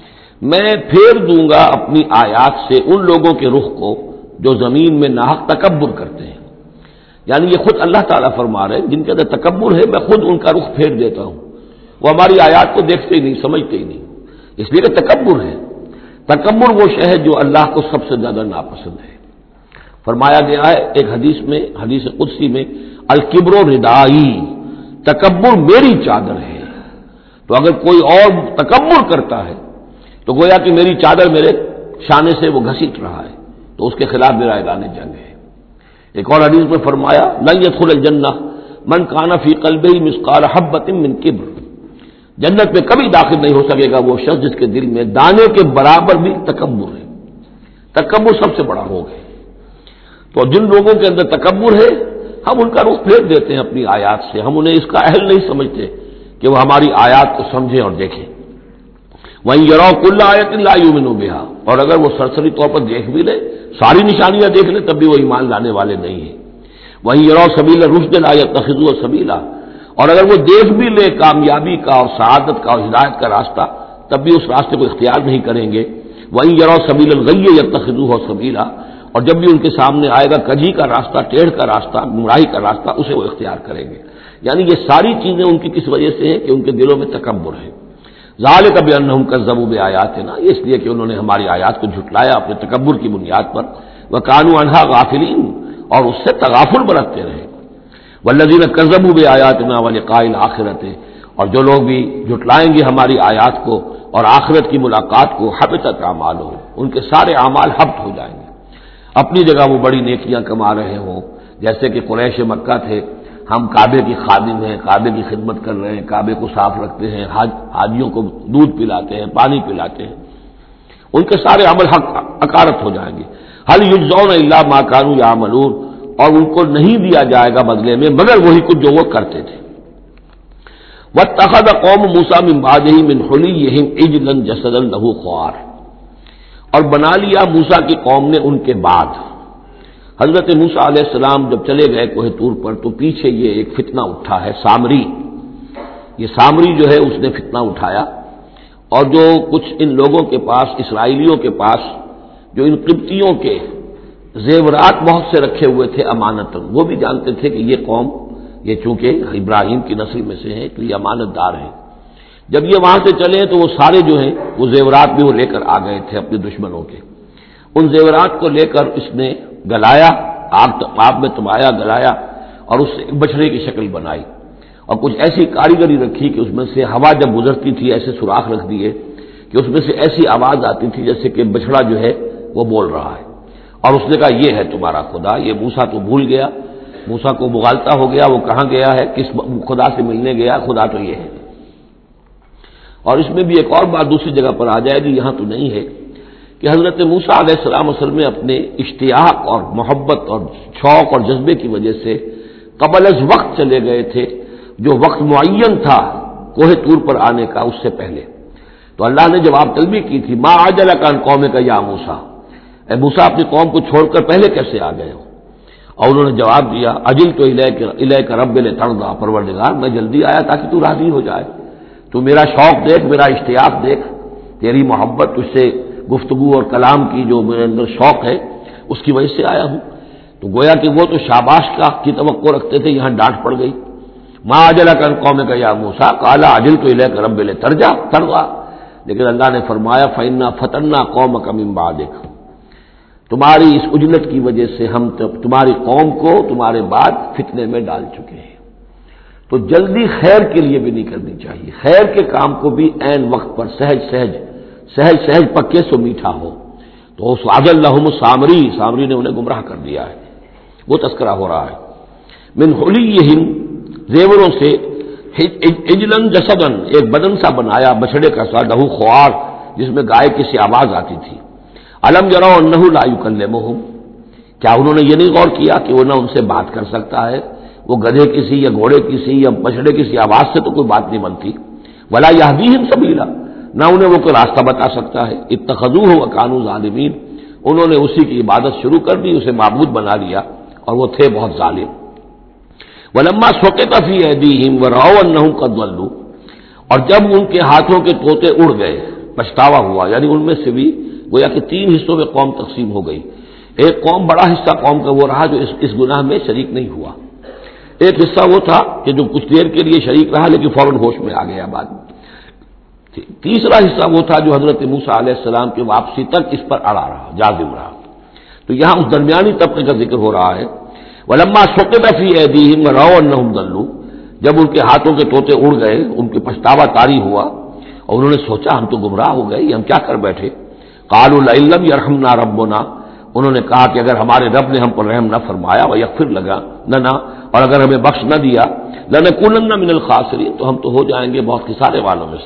میں پھیر دوں گا اپنی آیات سے ان لوگوں کے رخ کو جو زمین میں ناحق تکبر کرتے ہیں. یعنی یہ خود اللہ تعالیٰ فرما رہے ہیں جن کے اندر تکبر ہے میں خود ان کا رخ پھیر دیتا ہوں. وہ ہماری آیات کو دیکھتے ہی نہیں، سمجھتے ہی نہیں، اس لیے کہ تکبر ہے. تکبر وہ شے ہے جو اللہ کو سب سے زیادہ ناپسند ہے. فرمایا گیا ہے ایک حدیث میں، حدیث قدسی میں، الکبر ردائی، تکبر میری چادر ہے. تو اگر کوئی اور تکبر کرتا ہے تو گویا کہ میری چادر میرے شانے سے وہ گھسیٹ رہا ہے، تو اس کے خلاف میرا اعلان جنگ ہے. ایک اور حدیث میں فرمایا لن يدخل الجنہ من کان فی قلبہ مثقال حبۃ من کبر، جنت میں کبھی داخل نہیں ہو سکے گا وہ شخص جس کے دل میں دانے کے برابر بھی تکبر ہے. تکبر سب سے بڑا روگ ہے. تو جن لوگوں کے اندر تکبر ہے ہم ان کا رخ پھیر دیتے ہیں اپنی آیات سے، ہم انہیں اس کا اہل نہیں سمجھتے کہ وہ ہماری آیات کو سمجھیں اور دیکھیں. وَإِن يَرَوْا كُلَّ آیَةٍ لَا يُؤْمِنُوا بِهَا، اور اگر وہ سرسری طور پر دیکھ بھی لے، ساری نشانیاں دیکھ لیں، تب بھی وہ ایمان لانے والے نہیں ہیں. وَإِن يَرَوْا سَبِيلَ الرُّشْدِ لَا يَتَّخِذُوهُ سَبِيلًا، اور اگر وہ دیکھ بھی لے کامیابی کا اور سعادت کا اور ہدایت کا راستہ، تب بھی اس راستے کو اختیار نہیں کریں گے. وَإِن يَرَوْا سَبِيلَ الْغَيِّ يَتَّخِذُوهُ سَبِيلًا، اور جب بھی ان کے سامنے آئے گا کجی کا راستہ، ٹیڑھ کا راستہ، گمراہی کا راستہ، اسے وہ اختیار کریں گے. یعنی یہ ساری چیزیں ان کی کس وجہ سے ہیں کہ ان کے دلوں میں تکبر ہے. ذالک بانہم کذبوا بآیاتنا، یہ اس لیے کہ انہوں نے ہماری آیات کو جھٹلایا اپنے تکبر کی بنیاد پر. وکانوا عنہا غافلین، اور اس سے تغافل برتتے رہے. والذین کذبوا بآیاتنا ولقاء الآخرۃ، اور جو لوگ بھی جھٹلائیں گے ہماری آیات کو اور آخرت کی ملاقات کو، حبطت اعمالہم، ان کے سارے اعمال حبط ہو جائیں گے. اپنی جگہ وہ بڑی نیکیاں کما رہے ہوں، جیسے کہ قریش مکہ تھے، ہم کعبے کی خادم ہیں، کعبے کی خدمت کر رہے ہیں، کعبے کو صاف رکھتے ہیں، حاجیوں کو دودھ پلاتے ہیں، پانی پلاتے ہیں، ان کے سارے عمل حقارت ہو جائیں گے. هل یجزون الا ما كانوا يعملون، اور ان کو نہیں دیا جائے گا بدلے میں مگر وہی کچھ جو وہ کرتے تھے. واتخذ قوم موسیٰ من بعدہ من حلیہم عجلا جسدا لہ خوار، اور بنا لیا موسیٰ کی قوم نے ان کے بعد. حضرت موسیٰ علیہ السلام جب چلے گئے کوہ طور پر تو پیچھے یہ ایک فتنہ اٹھا ہے سامری. یہ سامری جو ہے اس نے فتنہ اٹھایا، اور جو کچھ ان لوگوں کے پاس، اسرائیلیوں کے پاس، جو ان قبطیوں کے زیورات بہت سے رکھے ہوئے تھے امانتاً، وہ بھی جانتے تھے کہ یہ قوم، یہ چونکہ ابراہیم کی نسل میں سے ہیں تو یہ امانت دار ہیں، جب یہ وہاں سے چلے تو وہ سارے جو ہیں وہ زیورات بھی وہ لے کر آ گئے تھے اپنے دشمنوں کے، ان زیورات کو لے کر اس نے گلایا، آگ میں تمایا، گلایا، اور اس سے ایک بچڑے کی شکل بنائی، اور کچھ ایسی کاریگری رکھی کہ اس میں سے ہوا جب گزرتی تھی ایسے سوراخ رکھ دیے کہ اس میں سے ایسی آواز آتی تھی جیسے کہ بچڑا جو ہے وہ بول رہا ہے، اور اس نے کہا یہ ہے تمہارا خدا۔ یہ موسیٰ تو بھول گیا، موسیٰ کو مغالطہ ہو گیا، وہ کہاں گیا ہے، کس خدا سے ملنے گیا، خدا تو یہ ہے۔ اور اس میں بھی ایک اور بات دوسری جگہ پر آ جائے گی، یہاں تو نہیں ہے، کہ حضرت موسیٰ علیہ السلام اصل میں اپنے اشتیاق اور محبت اور شوق اور جذبے کی وجہ سے قبل از وقت چلے گئے تھے، جو وقت معین تھا کوہ طور پر آنے کا اس سے پہلے۔ تو اللہ نے جواب طلبی کی تھی، ما عجلک عن قومک یا موسیٰ، اے موسیٰ اپنی قوم کو چھوڑ کر پہلے کیسے آ گئے ہو؟ اور انہوں نے جواب دیا، اجلت الیک رب لترضی، پروردگار میں جلدی آیا تاکہ تو راضی ہو جائے، تو میرا شوق دیکھ، میرا اشتیاق دیکھ، تیری محبت، تجھ سے گفتگو اور کلام کی جو میرے اندر شوق ہے اس کی وجہ سے آیا ہوں۔ تو گویا کہ وہ تو شاباش کی توقع رکھتے تھے، یہاں ڈانٹ پڑ گئی، ما عجلک عن قومک یا موسیٰ قال عجلت الیک رب لترضی، لیکن اللہ نے فرمایا فإنا فتنا قومک من بعدک، تمہاری اس عجلت کی وجہ سے ہم تمہاری قوم کو تمہارے بعد فتنے میں ڈال چکے ہیں۔ تو جلدی خیر کے لیے بھی نہیں کرنی چاہیے، خیر کے کام کو بھی عین وقت پر سہج پکے سو میٹھا ہو۔ تو اضل لهم سامری نے انہیں گمراہ کر دیا ہے، وہ تذکرہ ہو رہا ہے۔ من حلیہم، زیوروں سے، عجلاً جسداً، ایک بدن سا بنایا بچڑے کا سا، لہو خوار، جس میں گائے کی سی آواز آتی تھی۔ الم یروا انہ لا یکلمہم، کیا انہوں نے یہ نہیں غور کیا کہ وہ نہ ان سے بات کر سکتا ہے، وہ گدھے کسی یا گھوڑے کسی یا بچڑے کسی آواز سے تو کوئی بات نہیں بنتی، ولا یہدیہم سبیلا، نہ انہیں وہ کوئی راستہ بتا سکتا ہے۔ اتخذوہ وکانوا ظالمین، انہوں نے اسی کی عبادت شروع کر دی، اسے معبود بنا لیا، اور وہ تھے بہت ظالم۔ ولما سقط فی ایدیہم ورأوا انہم قد ضلوا، اور جب ان کے ہاتھوں کے طوطے اڑ گئے، پچھتاوا ہوا، یعنی ان میں سے بھی گویا کہ 3 حصوں میں قوم تقسیم ہو گئی۔ ایک قوم، بڑا حصہ قوم کا وہ رہا جو اس گناہ میں شریک نہیں ہوا، ایک حصہ وہ تھا کہ جو کچھ دیر کے لیے شریک رہا لیکن فوراً ہوش میں آ گیا بعد میں، تیسرا حصہ وہ تھا جو حضرت موسیٰ علیہ السلام کی واپسی تک اس پر اڑا رہا، جازم رہا۔ تو یہاں اس درمیانی طبقے کا ذکر ہو رہا ہے، ولما سقط فی ایدیہم ورأوا انہم ضلوا، جب ان کے ہاتھوں کے طوطے اڑ گئے، ان کے پچھتاوا طاری ہوا، اور انہوں نے سوچا ہم تو گمراہ ہو گئے، ہم کیا کر بیٹھے۔ قالوا لئن لم یرحمنا ربنا، انہوں نے کہا کہ اگر ہمارے رب نے ہم پر رحم نہ فرمایا، ویغفر لنا، اور اگر ہمیں بخش نہ دیا، لنکونن من الخاسرین، تو ہم تو ہو جائیں گے بہت خسارے والوں میں سے۔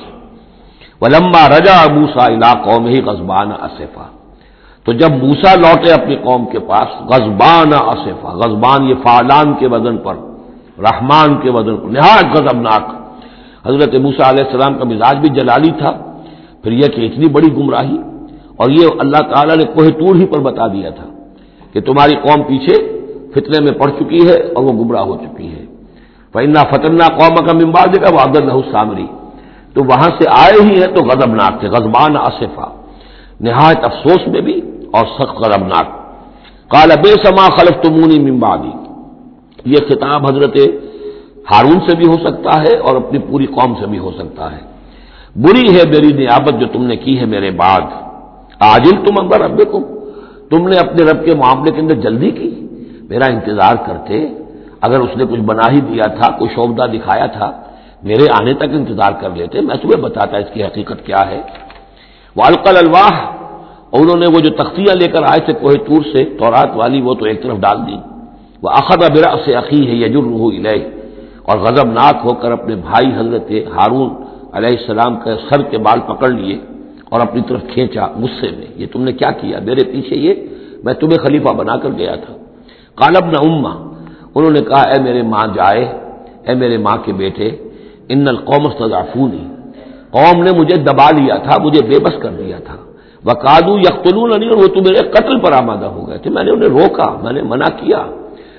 ولما رجع موسیٰ الی قومہ غضبان اسفا، تو جب موسیٰ لوٹے اپنی قوم کے پاس غضبان اسفا، غضبان یہ فعلان کے وزن پر، رحمان کے وزن پر، نہایت غضبناک۔ حضرت موسیٰ علیہ السلام کا مزاج بھی جلالی تھا، پھر یہ کہ اتنی بڑی گمراہی، اور یہ اللہ تعالیٰ نے کوہ طور ہی پر بتا دیا تھا کہ تمہاری قوم پیچھے فتنے میں پڑ چکی ہے اور وہ گمراہ ہو چکی ہے۔ فإنا فتنا قومک من بعدک وأضلہ السامری، تو وہاں سے آئے ہی ہیں تو غضبناک تھے، غضبان اسفا، نہایت افسوس میں بھی اور سخت غضبناک۔ قال بئس ما خلفتمونی من بعدی، یہ خطاب حضرت ہارون سے بھی ہو سکتا ہے اور اپنی پوری قوم سے بھی ہو سکتا ہے۔ بری ہے میری نیابت جو تم نے کی ہے میرے بعد، عاجلتم امر ربکم، تم نے اپنے رب کے معاملے کے اندر جلدی کی، میرا انتظار کرتے، اگر اس نے کچھ بنا ہی دیا تھا، کوئی شوبدہ دکھایا تھا، میرے آنے تک انتظار کر لیتے، میں تمہیں بتاتا اس کی حقیقت کیا ہے۔ وَأَلْقَى الْأَلْوَاحَ، اور انہوں نے وہ جو تختیاں لے کر آئے تھے کوہ طور سے تورات والی، وہ تو ایک طرف ڈال دی۔ وَأَخَذَ بِرَأْسِ أَخِيهِ يَجُرُّهُ إِلَيْهِ، اور غضبناک ہو کر اپنے بھائی حضرت ہارون علیہ السلام کے سر کے بال پکڑ لیے اور اپنی طرف کھینچا غصے میں، یہ تم نے کیا کیا میرے پیچھے، یہ میں تمہیں خلیفہ بنا کر گیا تھا۔ قال ابن امہ، انہوں نے کہا اے میرے ماں جائے، اے میرے ماں کے بیٹے، ان القوم استضعفونی، قوم نے مجھے دبا لیا تھا، مجھے بے بس کر دیا تھا، وقادوا یقتلوننی، اور وہ تو میرے قتل پر آمادہ ہو گئے تھے، میں نے انہیں روکا، میں نے منع کیا،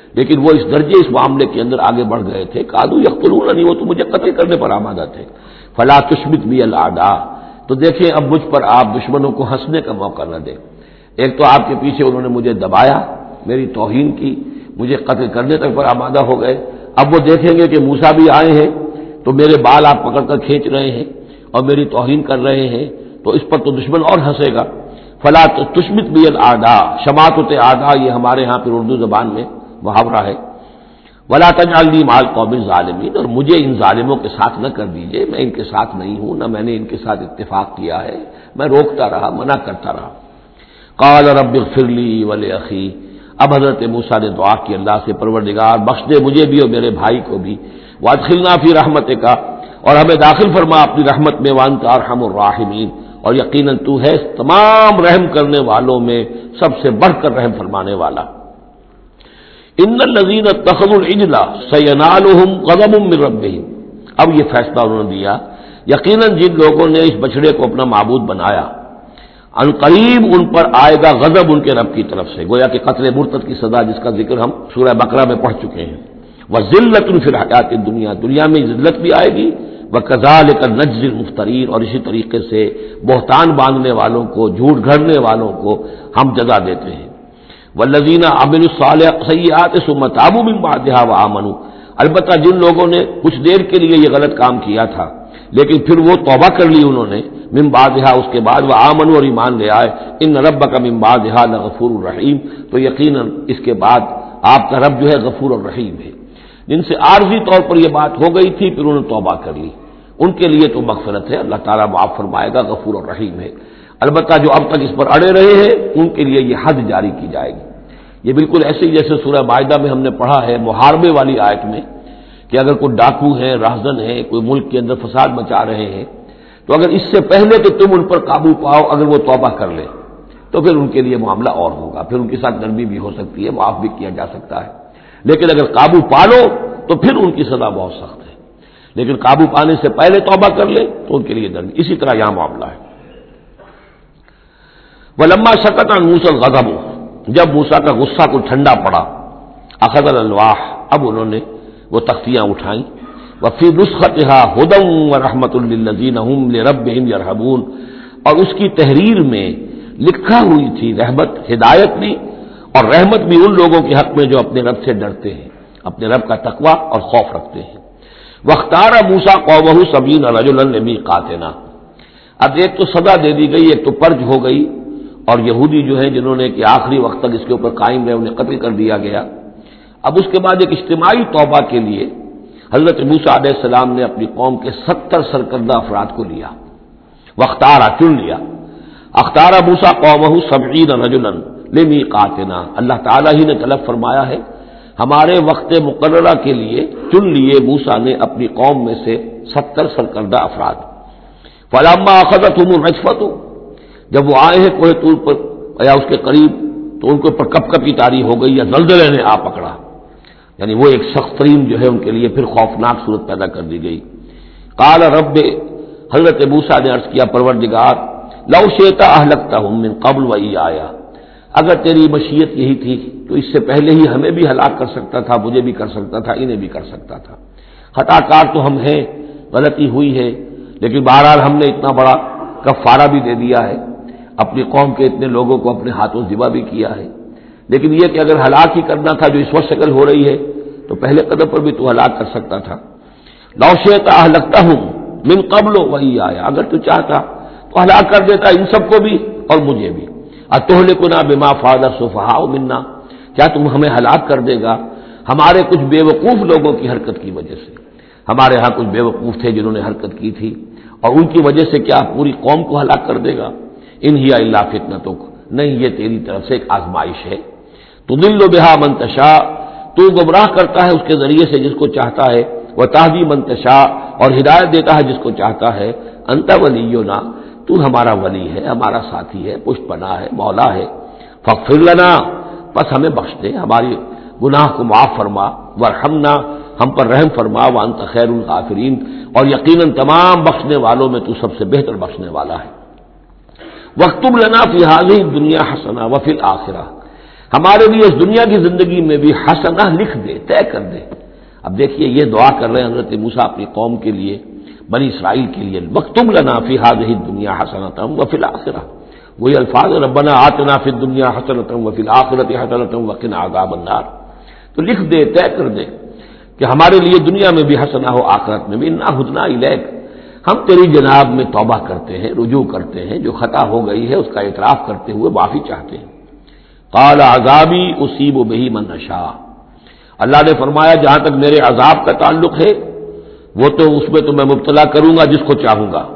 لیکن وہ اس درجے اس معاملے کے اندر آگے بڑھ گئے تھے، قالوا یقتلوننی، وہ تو مجھے قتل کرنے پر آمادہ تھے، فلا تشمت بی الاعداء، تو دیکھیں اب مجھ پر آپ دشمنوں کو ہنسنے کا موقع نہ دیں۔ ایک تو آپ کے پیچھے انہوں نے مجھے دبایا، میری توہین کی، مجھے قتل کرنے تک پر آمادہ ہو گئے، اب وہ دیکھیں گے کہ موسیٰ بھی آئے ہیں تو میرے بال آپ پکڑ کر کھینچ رہے ہیں اور میری توہین کر رہے ہیں، تو اس پر تو دشمن اور ہنسے گا۔ فلا تشمت بی الاعداء، شماتت اعداء یہ ہمارے ہاں پھر اردو زبان میں محاورہ ہے، ولا تجعلنی مع القوم الظالمین، اور مجھے ان ظالموں کے ساتھ نہ کر دیجئے، میں ان کے ساتھ نہیں ہوں، نہ میں نے ان کے ساتھ اتفاق کیا ہے، میں روکتا رہا، منع کرتا رہا۔ قال رب اغفر لی ولاخی، اب حضرت موسیٰ نے دعا کی اللہ سے، پروردگار بخش دے مجھے بھی اور میرے بھائی کو بھی، وادخلنا فی رحمتک، اور ہمیں داخل فرما اپنی رحمت میں، وانت ارحم الراحمین، اور یقیناً تو ہے تمام رحم کرنے والوں میں سب سے بڑھ کر رحم فرمانے والا۔ ان الذین اتخذوا العجل سینالهم غضب من ربهم، اب یہ فیصلہ انہوں نے دیا، یقیناً جن لوگوں نے اس بچڑے کو اپنا معبود بنایا، ان قریب ان پر آئے گا غضب ان کے رب کی طرف سے، گویا کہ قتل مرتد کی سزا جس کا ذکر ہم سورہ بقرہ میں پڑھ چکے ہیں۔ وذلۃ فی الحیات الدنیا، دنیا میں ذلت بھی آئے گی، وکذالک نجزی المفترین، اور اسی طریقے سے بہتان باندھنے والوں کو، جھوٹ گھڑنے والوں کو ہم جزا دیتے ہیں۔ والذین عملوا السیئات ثم تابوا من بعدها وآمنوا، البتہ جن لوگوں نے کچھ دیر کے لیے یہ غلط کام کیا تھا لیکن پھر وہ توبہ کر لی انہوں نے، من بعدها اس کے بعد، وآمنوا اور ایمان لے آئے، ان ربک من بعدها لغفور الرحیم، تو یقیناً اس کے بعد آپ کا رب جو ہے غفور الرحیم ہے۔ جن سے عارضی طور پر یہ بات ہو گئی تھی پھر انہوں نے توبہ کر لی، ان کے لیے تو مغفرت ہے، اللہ تعالیٰ معاف فرمائے گا، غفور الرحیم ہے۔ البتہ جو اب تک اس پر اڑے رہے ہیں ان کے لیے یہ حد جاری کی جائے گی۔ یہ بالکل ایسے ہی جیسے سورہ مائدہ میں ہم نے پڑھا ہے محاربے والی آیت میں، کہ اگر کوئی ڈاکو ہے، راہزن ہے، کوئی ملک کے اندر فساد مچا رہے ہیں، تو اگر اس سے پہلے کہ تم ان پر قابو پاؤ اگر وہ توبہ کر لے تو پھر ان کے لیے معاملہ اور ہوگا، پھر ان کے ساتھ نرمی بھی ہو سکتی ہے، معاف بھی کیا جا سکتا ہے، لیکن اگر قابو پا لو تو پھر ان کی سزا بہت سخت ہے، لیکن قابو پانے سے پہلے توبہ کر لے تو ان کے لیے نرمی۔ اسی طرح یہاں معاملہ ہے۔ وَلَمَّا سَكَتَ عَن مُوسَى الْغَضَبُ، جب موسیٰ کا غصہ کو ٹھنڈا پڑا، اخذ الالواح، اب انہوں نے وہ تختیاں اٹھائیں، وفی نسختها هدى ورحمۃ للذین هم لربهم یرہبون، اور اس کی تحریر میں لکھا ہوئی تھی رحمت، ہدایت بھی اور رحمت بھی ان لوگوں کے حق میں جو اپنے رب سے ڈرتے ہیں، اپنے رب کا تقوی اور خوف رکھتے ہیں۔ واختار موسیٰ قومہ 70 رجلا لمیقاتنا، اب ایک تو سزا دے دی گئی، ایک تو پرج ہو گئی، اور یہودی جو ہیں جنہوں نے کہ آخری وقت تک اس کے اوپر قائم رہے انہیں قتل کر دیا گیا۔ اب اس کے بعد ایک اجتماعی توبہ کے لیے حضرت موسیٰ علیہ السلام نے اپنی قوم کے 70 سرکردہ افراد کو لیا، واختارا چن لیا، اختار موسیٰ قومہ 70 رجلا لمیقاتنا، اللہ تعالیٰ ہی نے طلب فرمایا ہے، ہمارے وقت مقررہ کے لیے چن لیے موسیٰ نے اپنی قوم میں سے 70 سرکردہ افراد۔ فلما اخذتهم الرجفۃ، جب وہ آئے ہیں کوہ طور پر یا اس کے قریب تو ان کے اوپر کپ کپی طاری ہو گئی یا زلزلے نے آ پکڑا، یعنی وہ ایک سخت ترین جو ہے ان کے لیے پھر خوفناک صورت پیدا کر دی گئی۔ قال رب، حضرت موسیٰ نے عرض کیا پروردگار، لو شئت اہلکتہم من قبل وایایا، اگر تیری مشیت یہی تھی تو اس سے پہلے ہی ہمیں بھی ہلاک کر سکتا تھا، مجھے بھی کر سکتا تھا، انہیں بھی کر سکتا تھا، خطا کار تو ہم ہیں، غلطی ہوئی ہے، لیکن بہرحال ہم نے اتنا بڑا کفارہ بھی دے دیا ہے، اپنی قوم کے اتنے لوگوں کو اپنے ہاتھوں ذبح بھی کیا ہے، لیکن یہ کہ اگر ہلاک ہی کرنا تھا جو اس وقت شکل ہو رہی ہے تو پہلے قدم پر بھی تو ہلاک کر سکتا تھا۔ لو شئت اہلکتہم من قبل وایایا، اگر تو چاہتا تو ہلاک کر دیتا ان سب کو بھی اور مجھے بھی۔ اتہلکنا بما فعل السفہاء منا، کیا تم ہمیں ہلاک کر دے گا ہمارے کچھ بے وقوف لوگوں کی حرکت کی وجہ سے؟ ہمارے ہاں کچھ بے وقوف تھے جنہوں نے حرکت کی تھی، اور ان کی وجہ سے کیا پوری قوم کو ہلاک کر دے گا؟ ان ہی الا فتنتک، نہیں یہ تیری طرف سے ایک آزمائش ہے۔ تضل بہا من تشاء، تو گمراہ کرتا ہے اس کے ذریعے سے جس کو چاہتا ہے، وتہدی من تشاء، اور ہدایت دیتا ہے جس کو چاہتا ہے۔ انت ولینا، تو ہمارا ولی ہے، ہمارا ساتھی ہے، پشت پناہ ہے، مولا ہے۔ فاغفر لنا، بس ہمیں بخش دے، ہماری گناہ کو معاف فرما، ورحمنا، ہم پر رحم فرما، وانت خیر الغافرین، اور یقیناً تمام بخشنے والوں میں تو سب سے بہتر بخشنے والا ہے۔ واکتب لنا فی ہذہ الدنیا حسنہ وفی الآخرہ، ہمارے لیے اس دنیا کی زندگی میں بھی حسنہ لکھ دے، طے کر دے۔ اب دیکھیے یہ دعا کر رہے ہیں حضرت موسیٰ اپنی قوم کے لیے، بنی اسرائیل کے لیے، وَاکْتُبْ لَنَا فِی هَٰذِهِ الدُّنْیَا حَسَنَةً وَفِی الْآخِرَةِ، وہی الفاظ ربنا آتنا فی الدنیا حسنۃ وفی الآخرۃ حسنۃ وقنا عذاب النار۔ تو لکھ دے، طے کر دے کہ ہمارے لیے دنیا میں بھی حسنہ ہو، آخرت میں بھی۔ انا ہدنا الیک، ہم تیری جناب میں توبہ کرتے ہیں، رجوع کرتے ہیں، جو خطا ہو گئی ہے اس کا اعتراف کرتے ہوئے معافی چاہتے ہیں۔ قال عذابی اصیب بہ من اشاء، اللہ نے فرمایا جہاں تک میرے عذاب کا تعلق ہے وہ تو اس میں تو میں مبتلا کروں گا جس کو چاہوں گا۔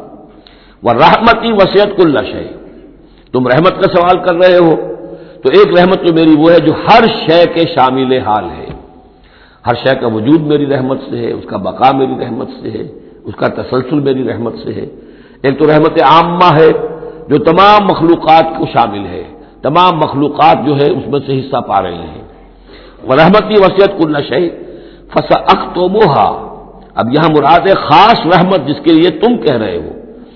ورحمتی وسعت کل شیء، تم رحمت کا سوال کر رہے ہو تو ایک رحمت تو میری وہ ہے جو ہر شے کے شامل حال ہے، ہر شے کا وجود میری رحمت سے ہے، اس کا بقا میری رحمت سے ہے، اس کا تسلسل میری رحمت سے ہے۔ ایک تو رحمت عامہ ہے جو تمام مخلوقات کو شامل ہے، تمام مخلوقات جو ہے اس میں سے حصہ پا رہے ہیں۔ ورحمتی وسعت کل شیء فسأکتبھا، اب یہاں مراد ہے خاص رحمت جس کے لیے تم کہہ رہے ہو،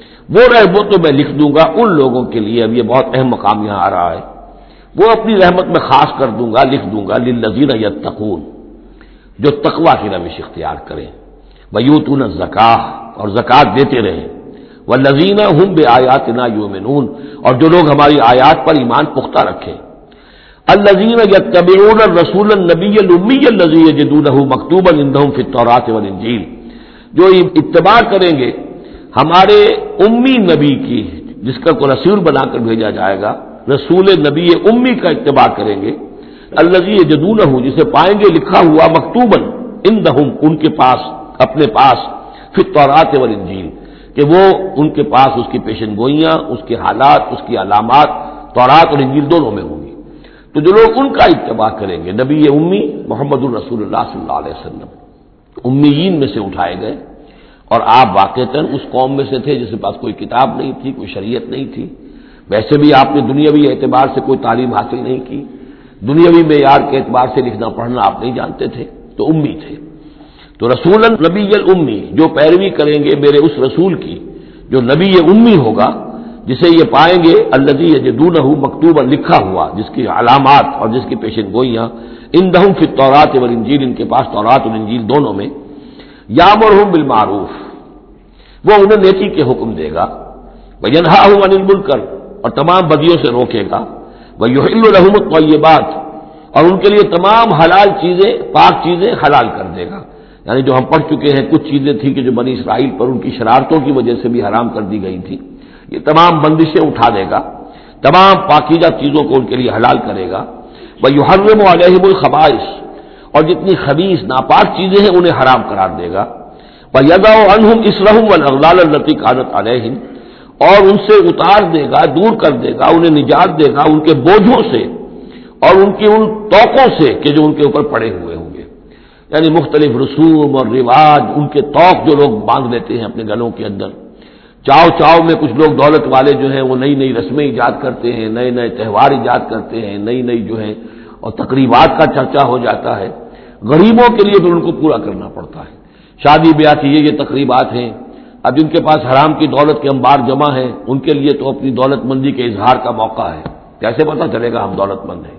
وہ تو میں لکھ دوں گا ان لوگوں کے لیے۔ اب یہ بہت اہم مقام یہاں آ رہا ہے، وہ اپنی رحمت میں خاص کر دوں گا، لکھ دوں گا للذین یتقون، جو تقوی کی روش اختیار کریں، ویؤتون الزکاۃ، اور زکوٰۃ دیتے رہیں، والذین هم بآیاتنا یؤمنون، اور جو لوگ ہماری آیات پر ایمان پختہ رکھیں، الذین یتبعون الرسول النبی الامی الذی یجدونہ مکتوبا عندہم فی التوراۃ والانجیل، جو اتباع کریں گے ہمارے امی نبی کی، جس کا کوئی رسول بنا کر بھیجا جائے گا، رسول نبی امی کا اتباع کریں گے، الذی یجدونہ، جسے پائیں گے لکھا ہوا مکتوبا عندہم، ان کے پاس، اپنے پاس، فی التوراۃ والانجیل، کہ وہ ان کے پاس اس کی پیشن گوئیاں، اس کے حالات، اس کی علامات تورات اور انجیل دونوں میں ہوں گی۔ تو جو لوگ ان کا اتباع کریں گے، نبی امی محمد الرسول اللہ صلی اللہ علیہ وسلم امیین میں سے اٹھائے گئے، اور آپ واقعتاً اس قوم میں سے تھے جس کے پاس کوئی کتاب نہیں تھی، کوئی شریعت نہیں تھی، ویسے بھی آپ نے دنیاوی اعتبار سے کوئی تعلیم حاصل نہیں کی، دنیاوی معیار کے اعتبار سے لکھنا پڑھنا آپ نہیں جانتے تھے، تو امی تھے۔ تو رسول نبی الامی، جو پیروی کریں گے میرے اس رسول کی جو نبی امی ہوگا، جسے یہ پائیں گے الذی یجدونہ مکتوبا، لکھا ہوا، جس کی علامات اور جس کی پیشن گوئیاں، عندہم فی التوراۃ والانجیل، ان کے پاس تورات اور انجیل دونوں میں، یامرہم بالمعروف، وہ انہیں نیکی کے حکم دے گا، وینہاہم عن المنکر، اور تمام بدیوں سے روکے گا، ویحل لہم الطیبات، اور ان کے لیے تمام حلال چیزیں، پاک چیزیں حلال کر دے گا۔ یعنی جو ہم پڑھ چکے ہیں کچھ چیزیں تھیں کہ جو بنی اسرائیل پر ان کی شرارتوں کی وجہ سے بھی حرام کر دی گئی تھی، یہ تمام بندشیں اٹھا دے گا، تمام پاکیزہ چیزوں کو ان کے لیے حلال کرے گا۔ وَيُحَرِّمُ عَلَيْهِمُ الْخَبَائِثَ، اور جتنی خبیث ناپاک چیزیں ہیں انہیں حرام قرار دے گا۔ وَيَضَعُ عَنْهُمْ إِصْرَهُمْ وَالْأَغْلَالَ الَّتِي كَانَتْ عَلَيْهِمْ، اور ان سے اتار دے گا، دور کر دے گا، انہیں نجات دے گا ان کے بوجھوں سے اور ان کی ان توقوں سے کہ جو ان کے اوپر پڑے ہوئے ہوں گے۔ یعنی مختلف رسوم اور رواج، ان کے توق جو لوگ باندھ لیتے ہیں اپنے گلوں کے اندر، چاؤ چاؤ میں کچھ لوگ دولت والے جو ہیں وہ نئی نئی رسمیں ایجاد کرتے ہیں، نئے نئے تہوار ایجاد کرتے ہیں، نئی نئی جو ہے اور تقریبات کا چرچا ہو جاتا ہے، غریبوں کے لیے پھر ان کو پورا کرنا پڑتا ہے۔ شادی بیاہ کی یہ تقریبات ہیں، اب جن کے پاس حرام کی دولت کے انبار جمع ہیں ان کے لیے تو اپنی دولت مندی کے اظہار کا موقع ہے، کیسے پتہ چلے گا ہم دولت مند ہیں؟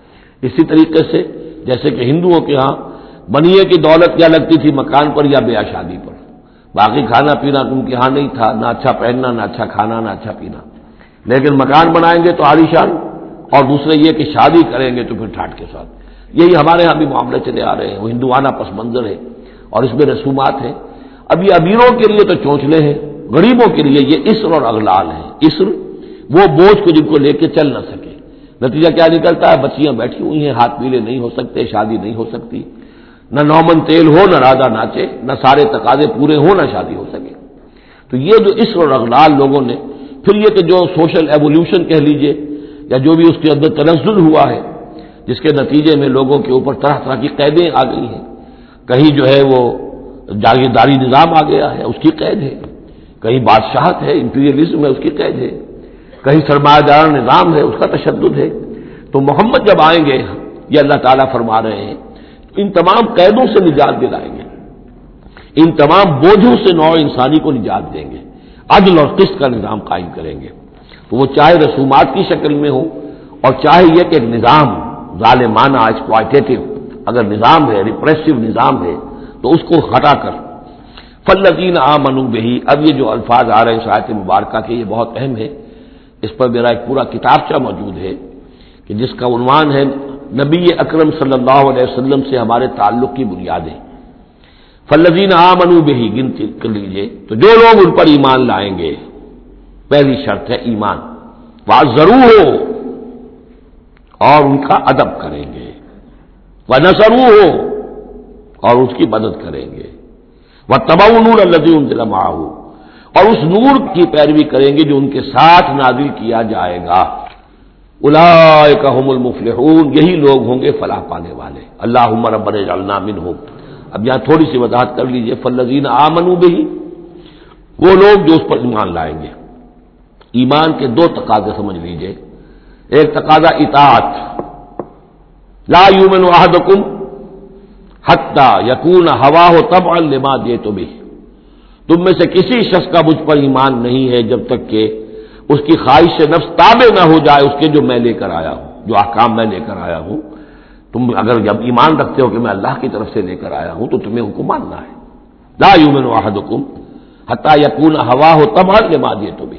اسی طریقے سے جیسے کہ ہندوؤں کے ہاں بنیے کی دولت کیا لگتی تھی مکان پر یا بیاہ شادی پر، باقی کھانا پینا ان کے ہاں نہیں تھا، نہ اچھا پہننا، نہ اچھا کھانا، نہ اچھا پینا، لیکن مکان بنائیں گے تو عالیشان، اور دوسرے یہ کہ شادی کریں گے تو پھر ٹھاٹ کے ساتھ۔ یہی ہمارے ہاں بھی معاملے چلے آ رہے ہیں، وہ ہندوانہ پس منظر ہے اور اس میں رسومات ہیں۔ اب یہ امیروں کے لیے تو چونچلے ہیں، غریبوں کے لیے یہ اسر اور اغلال ہیں۔ اسر وہ بوجھ کو جن کو لے کے چل نہ سکے، نتیجہ کیا نکلتا ہے؟ بچیاں بیٹھی ہوئی ہیں، ہاتھ پیلے نہیں ہو سکتے، شادی نہیں ہو سکتی، نہ نومن تیل ہو، نہ راجا ناچے، نہ سارے تقاضے پورے ہوں، نہ شادی ہو سکے۔ تو یہ جو اسر اور اغلال لوگوں نے، پھر یہ کہ جو سوشل ایوولوشن کہہ لیجئے یا جو بھی اس کے اندر تنزل ہوا ہے، جس کے نتیجے میں لوگوں کے اوپر طرح طرح کی قیدیں آ گئی ہیں، کہیں جو ہے وہ جاگیرداری نظام آ گیا ہے، اس کی قید ہے، کہیں بادشاہت ہے، امپیریلزم ہے، اس کی قید ہے، کہیں سرمایہ دار نظام ہے، اس کا تشدد ہے۔ تو محمد جب آئیں گے، یہ اللہ تعالیٰ فرما رہے ہیں، ان تمام قیدوں سے نجات دلائیں گے، ان تمام بوجھوں سے نوع انسانی کو نجات دیں گے، عدل اور قسط کا نظام قائم کریں گے۔ تو وہ چاہے رسومات کی شکل میں ہو اور چاہے یہ کہ ایک نظام ظالمانہ ایکسپلائٹیٹو اگر نظام ہے، ریپریسو نظام ہے، تو اس کو ہٹا کر فالذین آمنوا بہ. اب یہ جو الفاظ آ رہے ہیں اس آیت مبارکہ کے، یہ بہت اہم ہے. اس پر میرا ایک پورا کتابچہ موجود ہے کہ جس کا عنوان ہے نبی اکرم صلی اللہ علیہ وسلم سے ہمارے تعلق کی بنیادیں. فالذین آمنوا بہ گنتی کر لیجئے، تو جو لوگ ان پر ایمان لائیں گے، پہلی شرط ہے ایمان. وعزروہ، اور ان کا ادب کریں گے. ونصروہ، اور اس کی مدد کریں گے. واتبعوا النور الذی انزل معہ، اور اس نور کی پیروی کریں گے جو ان کے ساتھ نازل کیا جائے گا. اولئک هم المفلحون، یہی لوگ ہوں گے فلاح پانے والے. اللہم ربنا اجعلنا منہم. اب یہاں تھوڑی سی وضاحت کر لیجئے. فالذین آمنوا بہ، وہ لوگ جو اس پر ایمان لائیں گے. ایمان کے دو تقاضے سمجھ لیجئے. ایک تقاضا اطاعت، لا یؤمن احدکم حتی یکون ہواہ طبعا لما جئت بہ. تم میں سے کسی شخص کا مجھ پر ایمان نہیں ہے جب تک کہ اس کی خواہش نفس تابع نہ ہو جائے اس کے جو میں لے کر آیا ہوں، جو احکام میں لے کر آیا ہوں. تم اگر جب ایمان رکھتے ہو کہ میں اللہ کی طرف سے لے کر آیا ہوں تو تمہیں حکم ماننا ہے. لا یؤمن احدکم حتی یکون ہواہ طبعا لما جئت بہ.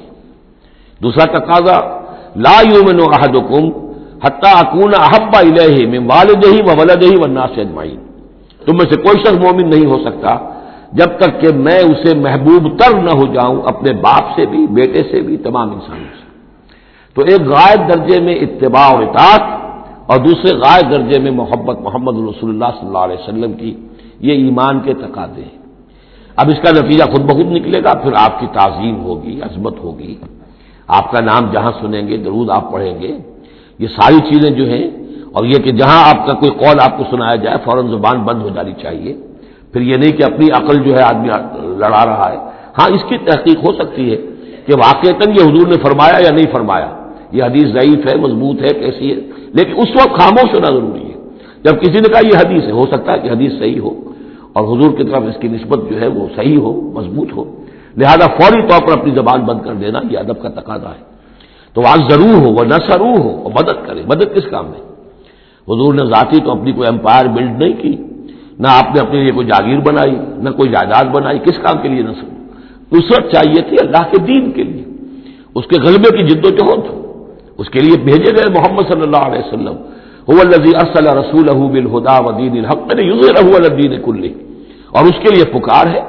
دوسرا تقاضا لا یؤمن احدکم حتی اکون احب الیہ من والدہ وولدہ والناس اجمعین. تم میں سے کوئی شخص مومن نہیں ہو سکتا جب تک کہ میں اسے محبوب تر نہ ہو جاؤں، اپنے باپ سے بھی، بیٹے سے بھی، تمام انسانوں سے. تو ایک غائب درجے میں اتباع اور اطاعت، اور دوسرے غائب درجے میں محبت محمد رسول اللہ صلی اللہ علیہ وسلم کی. یہ ایمان کے تقاضے ہیں. اب اس کا نتیجہ خود بخود نکلے گا. پھر آپ کی تعظیم ہوگی، عظمت ہوگی، آپ کا نام جہاں سنیں گے، درود آپ پڑھیں گے. یہ ساری چیزیں جو ہیں، اور یہ کہ جہاں آپ کا کوئی قول آپ کو سنایا جائے فوراً زبان بند ہو جانی چاہیے. پھر یہ نہیں کہ اپنی عقل جو ہے آدمی لڑا رہا ہے. ہاں، اس کی تحقیق ہو سکتی ہے کہ واقعتاً یہ حضور نے فرمایا یا نہیں فرمایا، یہ حدیث ضعیف ہے، مضبوط ہے، کیسی ہے. لیکن اس وقت خاموش ہونا ضروری ہے. جب کسی نے کہا یہ حدیث ہے، ہو سکتا ہے کہ حدیث صحیح ہو اور حضور کی طرف اس کی نسبت جو ہے وہ صحیح ہو، مضبوط ہو. لہذا فوری طور پر اپنی زبان بند کر دینا یہ ادب کا تقاضا ہے. تو آج ضرور ہو، وہ نصرو ہو، اور مدد کرے. مدد کس کام میں؟ حضور نے ذاتی تو اپنی کوئی امپائر بلڈ نہیں کی، نہ آپ نے اپنے لیے کوئی جاگیر بنائی، نہ کوئی جائیداد بنائی. کس کام کے لیے نصرت چاہیے تھی؟ اللہ کے دین کے لیے، اس کے غلبے کی جد و جہد. اس کے لیے بھیجے گئے محمد صلی اللہ علیہ وسلم. هو الذی ارسل رسولہ بالہدی ودین الحق لیظہرہ علی الدین کلہ. اور اس کے لیے پکار ہے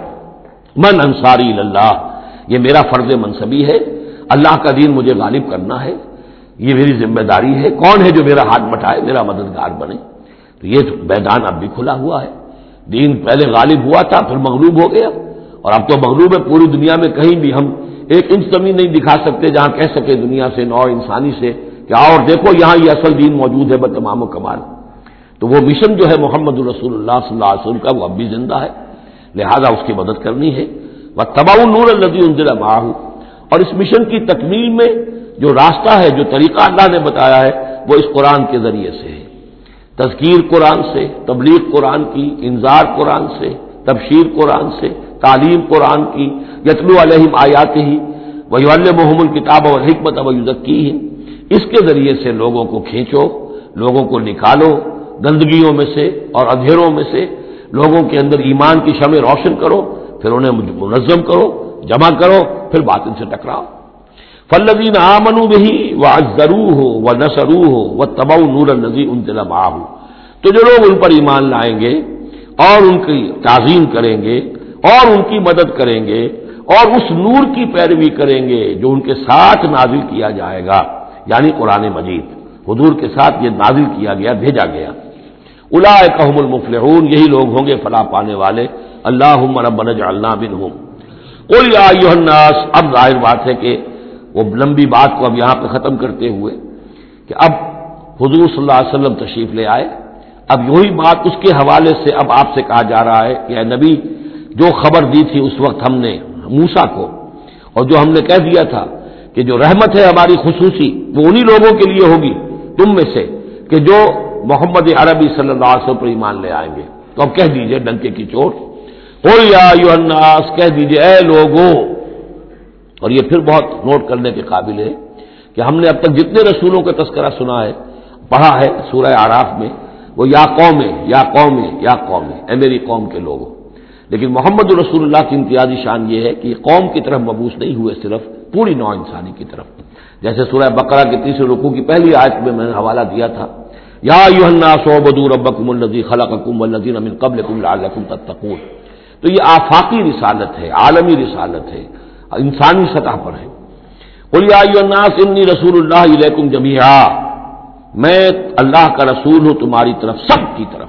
من انصاری اللہ. یہ میرا فرض منصبی ہے، اللہ کا دین مجھے غالب کرنا ہے، یہ میری ذمہ داری ہے. کون ہے جو میرا ہاتھ بٹائے، میرا مددگار بنے؟ تو یہ میدان اب بھی کھلا ہوا ہے. دین پہلے غالب ہوا تھا، پھر مغلوب ہو گیا، اور اب تو مغلوب ہے. پوری دنیا میں کہیں بھی ہم ایک انچ زمین نہیں دکھا سکتے جہاں کہہ سکے دنیا سے، نوع انسانی سے، کہ اور دیکھو یہاں یہ اصل دین موجود ہے بتمام و کمال. تو وہ مشن جو ہے محمد رسول اللہ صلی اللہ علیہ وسلم کا، وہ اب بھی زندہ ہے. لہذا اس کی مدد کرنی ہے. واتبعوا النور الذی انزل معہ. اور اس مشن کی تکمیل میں جو راستہ ہے، جو طریقہ اللہ نے بتایا ہے، وہ اس قرآن کے ذریعے سے ہے. تذکیر قرآن سے، تبلیغ قرآن کی، انذار قرآن سے، تبشیر قرآن سے، تعلیم قرآن کی. یتلو علیہم آیاتہ ویعلمہم الکتاب والحکمۃ ویزکیہم. اس کے ذریعے سے لوگوں کو کھینچو، لوگوں کو نکالو گندگیوں میں سے اور اندھیروں میں سے، لوگوں کے اندر ایمان کی شمع روشن کرو، پھر انہیں منظم کرو، جمع کرو، پھر باطل سے ٹکراؤ. فالذین آمنوا بہ وعزروہ ونصروہ واتبعوا النور الذی انزل معہ. تو جو لوگ ان پر ایمان لائیں گے اور ان کی تعظیم کریں گے اور ان کی مدد کریں گے اور اس نور کی پیروی کریں گے جو ان کے ساتھ نازل کیا جائے گا، یعنی قرآن مجید حضور کے ساتھ یہ نازل کیا گیا، بھیجا گیا. اولئک هم المفلحون، یہی لوگ ہوں گے فلاح پانے والے. اللہم ربنا اجعلنا منہم. قل یا ایھا الناس. اب ظاہر بات ہے کہ وہ لمبی بات کو اب یہاں پہ ختم کرتے ہوئے کہ اب حضور صلی اللہ علیہ وسلم تشریف لے آئے. اب وہی بات اس کے حوالے سے اب آپ سے کہا جا رہا ہے کہ اے نبی، جو خبر دی تھی اس وقت ہم نے موسیٰ کو، اور جو ہم نے کہہ دیا تھا کہ جو رحمت ہے ہماری خصوصی وہ انہی لوگوں کے لیے ہوگی تم میں سے کہ جو محمد عربی صلی اللہ علیہ وسلم پر ایمان لے آئیں گے. تو اب کہہ دیجئے ڈنکے کی چوٹ، قل یا ایھا الناس، کہہ دیجئے اے لوگوں. اور یہ پھر بہت نوٹ کرنے کے قابل ہے کہ ہم نے اب تک جتنے رسولوں کا تذکرہ سنا ہے، پڑھا ہے سورہ اعراف میں، وہ یا قوم یا قوم یا قوم، اے میری قوم کے لوگوں. لیکن محمد رسول اللہ کی امتیازی شان یہ ہے کہ یہ قوم کی طرف مبعوث نہیں ہوئے، صرف پوری نوع انسانی کی طرف. جیسے سورہ بقرہ کے تیسرے رکوع کی پہلی آیت میں نے حوالہ دیا تھا، یا ایھا الناس اعبدوا ربکم الذی خلقکم والذین من قبلکم لعلکم تتقون. تو یہ آفاقی رسالت ہے، عالمی رسالت ہے، انسانی سطح پر ہے. قل یا ایھا الناس انی رسول اللہ الیکم جمیعا، میں اللہ کا رسول ہوں تمہاری طرف، سب کی طرف.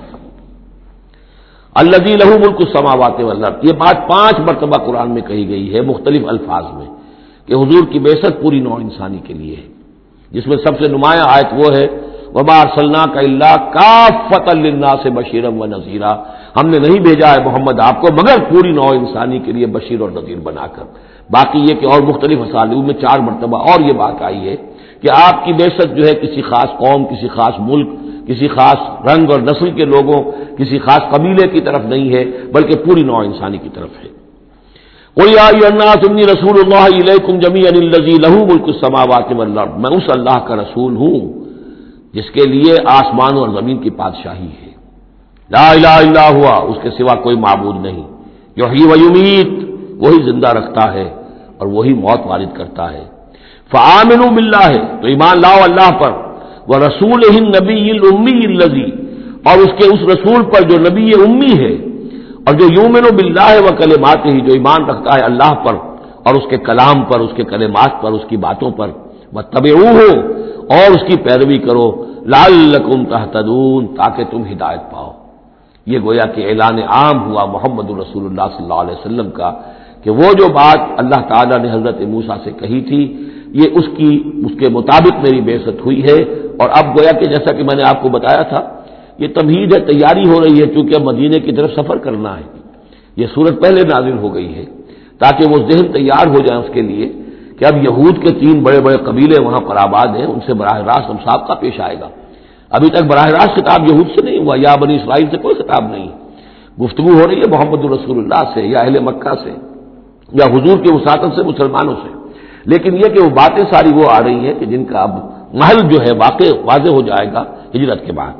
الذی لہ ملک السماوات والارض، یہ بات 5 مرتبہ قرآن میں کہی گئی ہے مختلف الفاظ میں کہ حضور کی بعثت پوری نوع انسانی کے لیے ہے، جس میں سب سے نمایاں آیت وہ ہے وما ارسلناک الا کافۃ للناس بشیرا ونذیرا، ہم نے نہیں بھیجا ہے محمد آپ کو مگر پوری نوع انسانی کے لیے بشیر اور نذیر بنا کر. باقی یہ کہ اور مختلف اسالیب میں 4 مرتبہ اور یہ بات آئی ہے کہ آپ کی بعثت جو ہے کسی خاص قوم، کسی خاص ملک، کسی خاص رنگ اور نسل کے لوگوں، کسی خاص قبیلے کی طرف نہیں ہے، بلکہ پوری نوع انسانی کی طرف ہے. قل یا ایھا الناس انی رسول اللہ الیکم جمیعا الذی لہ ملک السماوات والارض، میں اس اللہ کا رسول ہوں جس کے لیے آسمان اور زمین کی بادشاہی ہے. لا الہ الا ہوا، اس کے سوا کوئی معبود نہیں. یحیی و یمیت، وہی زندہ رکھتا ہے اور وہی موت وارد کرتا ہے. فآمنوا باللہ، تو ایمان لاؤ اللہ پر، ورسولہ النبی الامی الذی، اور اس کے اس رسول پر جو نبی امی ہے، اور جو یؤمن باللہ وکلماتہ، جو ایمان رکھتا ہے اللہ پر اور اس کے کلام پر، اس کے کلمات پر، اس کی باتوں پر. واتبعوہ، اور اس کی پیروی کرو، لعلکم تہتدون، تاکہ تم ہدایت پاؤ. یہ گویا کہ اعلان عام ہوا محمد رسول اللہ صلی اللہ علیہ وسلم کا کہ وہ جو بات اللہ تعالیٰ نے حضرت موسیٰ سے کہی تھی، یہ اس کے مطابق میری بعثت ہوئی ہے. اور اب گویا کہ جیسا کہ میں نے آپ کو بتایا تھا، یہ تمہید ہے، تیاری ہو رہی ہے، چونکہ اب مدینے کی طرف سفر کرنا ہے. یہ صورت پہلے نازل ہو گئی ہے تاکہ وہ ذہن تیار ہو جائے اس کے لیے کہ اب یہود کے 3 بڑے بڑے قبیلے وہاں پر آباد ہیں، ان سے براہ راست ہم سابقہ پیش آئے گا. ابھی تک براہ راست خطاب یہود سے نہیں ہوا، یا بنی اسرائیل سے کوئی خطاب نہیں. گفتگو ہو رہی ہے محمد رسول اللہ سے یا اہل مکہ سے یا حضور کے وساطت سے مسلمانوں سے. لیکن یہ کہ وہ باتیں ساری وہ آ رہی ہیں کہ جن کا اب محل جو ہے واضح ہو جائے گا ہجرت کے بعد.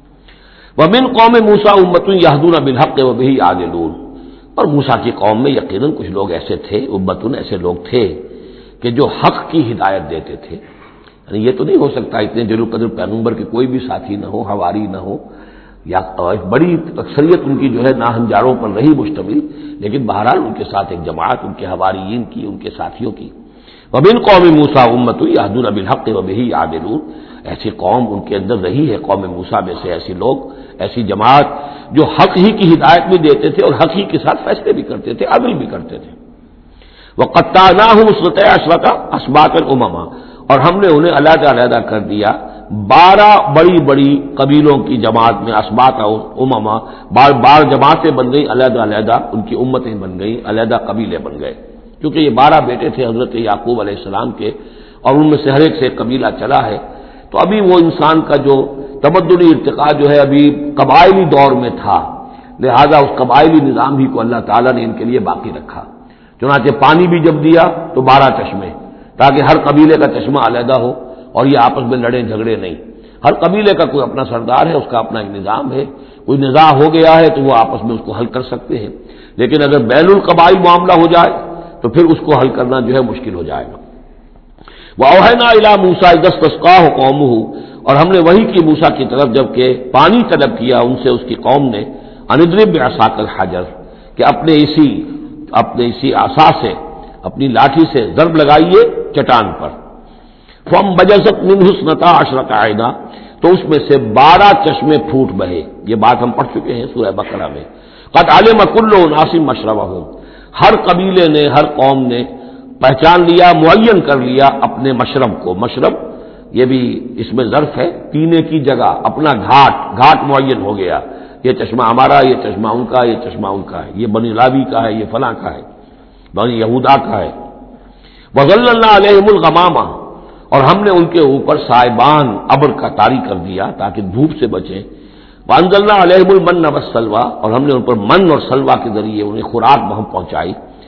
وَمِن قوم موسیٰ امۃ یہدون بالحق وبہ یعدلون، اور موسیٰ کی قوم میں یقیناً کچھ لوگ ایسے تھے، امتن ایسے لوگ تھے کہ جو حق کی ہدایت دیتے تھے. یعنی یہ تو نہیں ہو سکتا اتنے جلو قدر پیغمبر کے کوئی بھی ساتھی نہ ہو، حواری نہ ہو، یا بڑی اکثریت ان کی جو ہے ناہنجاروں پر رہی مشتمل، لیکن بہرحال ان کے ساتھ ایک جماعت ان کے حواریین کی، ان کے ساتھیوں کی. وَمِن قوم موسیٰ امۃ یہدون بالحق وبہ یعدلون، ایسی قوم ان کے اندر رہی ہے قوم موسیٰ میں سے ایسے لوگ، ایسی جماعت جو حق ہی کی ہدایت بھی دیتے تھے اور حق ہی کے ساتھ فیصلے بھی کرتے تھے، عدل بھی کرتے تھے. وَقَطَّعْنَاهُمْ اثْنَتَيْ عَشْرَةَ أَسْبَاطًا أُمَمًا، اور ہم نے انہیں علیحدہ علیحدہ کر دیا 12 بڑی بڑی قبیلوں کی جماعت میں، اسباط امما، بار جماعتیں بن گئی علیحدہ علیحدہ، ان کی امتیں بن گئی، علیحدہ قبیلے بن گئے. کیونکہ یہ 12 بیٹے تھے حضرت یعقوب علیہ السلام کے، اور ان میں سے ہر ایک سے ایک قبیلہ چلا ہے. تو ابھی وہ انسان کا جو تمدنی ارتقاء جو ہے ابھی قبائلی دور میں تھا، لہذا اس قبائلی نظام ہی کو اللہ تعالیٰ نے ان کے لیے باقی رکھا. چنانچہ پانی بھی جب دیا تو 12 چشمے، تاکہ ہر قبیلے کا چشمہ علیحدہ ہو اور یہ آپس میں لڑیں جھگڑے نہیں. ہر قبیلے کا کوئی اپنا سردار ہے، اس کا اپنا ایک نظام ہے، کوئی نزاع ہو گیا ہے تو وہ آپس میں اس کو حل کر سکتے ہیں. لیکن اگر بین القبائل معاملہ ہو جائے تو پھر اس کو حل کرنا جو ہے مشکل ہو جائے گا. وَأَوْحَيْنَا إِلَىٰ مُوسَىٰ إِذِ اسْتَسْقَاهُ قَوْمُهُ، اور ہم نے وحی کی موسیٰ کی طرف جب کہ پانی طلب کیا ان سے اس کی قوم نے، أَنِ اضْرِب بِعَصَاكَ الْحَجَرَ، کہ اپنے اسی عصا سے، اپنی لاٹھی سے ضرب لگائیے چٹان پر. فَانبَجَسَتْ مِنْهُ اثْنَتَا عَشْرَةَ عَيْنًا، تو اس میں سے 12 چشمے پھوٹ بہے. یہ بات ہم پڑھ چکے ہیں سورہ بقرہ میں. قَدْ عَلِمَ كُلُّ أُنَاسٍ مَشْرَبَهُمْ، ہر قبیلے نے، ہر قوم نے پہچان لیا، معین کر لیا اپنے مشرب کو. مشرب یہ بھی اس میں ظرف ہے، پینے کی جگہ، اپنا گھاٹ معین ہو گیا. یہ چشمہ ہمارا، یہ چشمہ ان کا، یہ چشمہ ان کا ہے، یہ بنی لاوی کا ہے، یہ فلاں کا ہے، بنی یہودا کا ہے. وَظَلَّلْنَا عَلَيْهِمُ الْغَمَامَ، اور ہم نے ان کے اوپر سائبان ابر کا طاری کر دیا تاکہ دھوپ سے بچیں. وَأَنزَلْنَا عَلَيْهِمُ الْمَنَّ وَالسَّلْوَىٰ، اور ہم نے ان پر من اور سلوہ کے ذریعے انہیں خوراک ہم پہنچائی.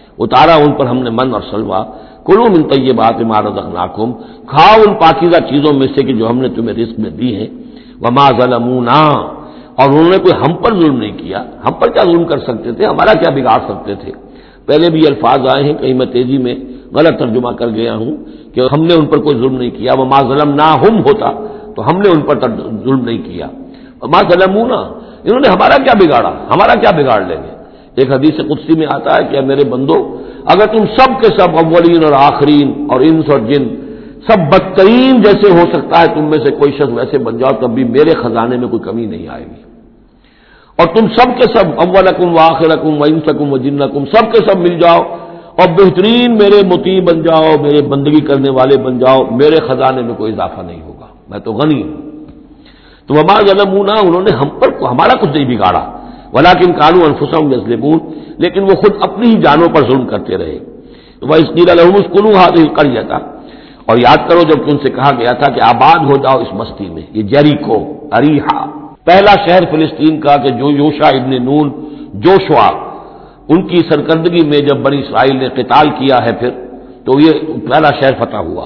اتارا ان پر ہم نے من اور سلوا، کلوا من طیبات ما رزقناکم، کھاؤ ان پاکیزہ چیزوں میں سے کہ جو ہم نے تمہیں رزق میں دی ہیں، وما ظلمونا، اور انہوں نے کوئی ہم پر ظلم نہیں کیا، ہم پر کیا ظلم کر سکتے تھے، ہمارا کیا بگاڑ سکتے تھے۔ پہلے بھی الفاظ آئے ہیں، کہیں میں تیزی میں غلط ترجمہ کر گیا ہوں کہ ہم نے ان پر کوئی ظلم نہیں کیا، وما ظلمناہم ہوتا تو ہم نے ان پر ظلم نہیں کیا، وما ظلمونا، انہوں نے ہمارا کیا بگاڑا، ہمارا کیا بگاڑ لیں گے۔ ایک حدیث قدسی میں آتا ہے کہ میرے بندو، اگر تم سب کے سب اولین اور آخرین اور انس اور جن سب بدترین جیسے ہو سکتا ہے تم میں سے کوئی شخص ویسے بن جاؤ، تب بھی میرے خزانے میں کوئی کمی نہیں آئے گی، اور تم سب کے سب اولکم وآخرکم وانسکم وجنکم سب کے سب مل جاؤ اور بہترین میرے مطیع بن جاؤ، میرے بندگی کرنے والے بن جاؤ، میرے خزانے میں کوئی اضافہ نہیں ہوگا، میں تو غنی ہوں۔ تو وما ظلمونا، انہوں نے ہم پر ہمارا کچھ نہیں بگاڑا، ولکن کانوا انفسہم یظلمون، لیکن وہ خود اپنی ہی جانوں پر ظلم کرتے رہے۔ وَإِذْ قِيلَ لَهُمُ اسْكُنُوا هَٰذِهِ الْقَرْيَةَ، اور یاد کرو جب ان سے کہا گیا تھا کہ آباد ہو جاؤ اس بستی میں، یہ جیریکو، اریحا، پہلا شہر فلسطین کا کہ جو یوشع ابن نون جوشوا ان کی سرکردگی میں جب بنی اسرائیل نے قتال کیا ہے پھر، تو یہ پہلا شہر فتح ہوا۔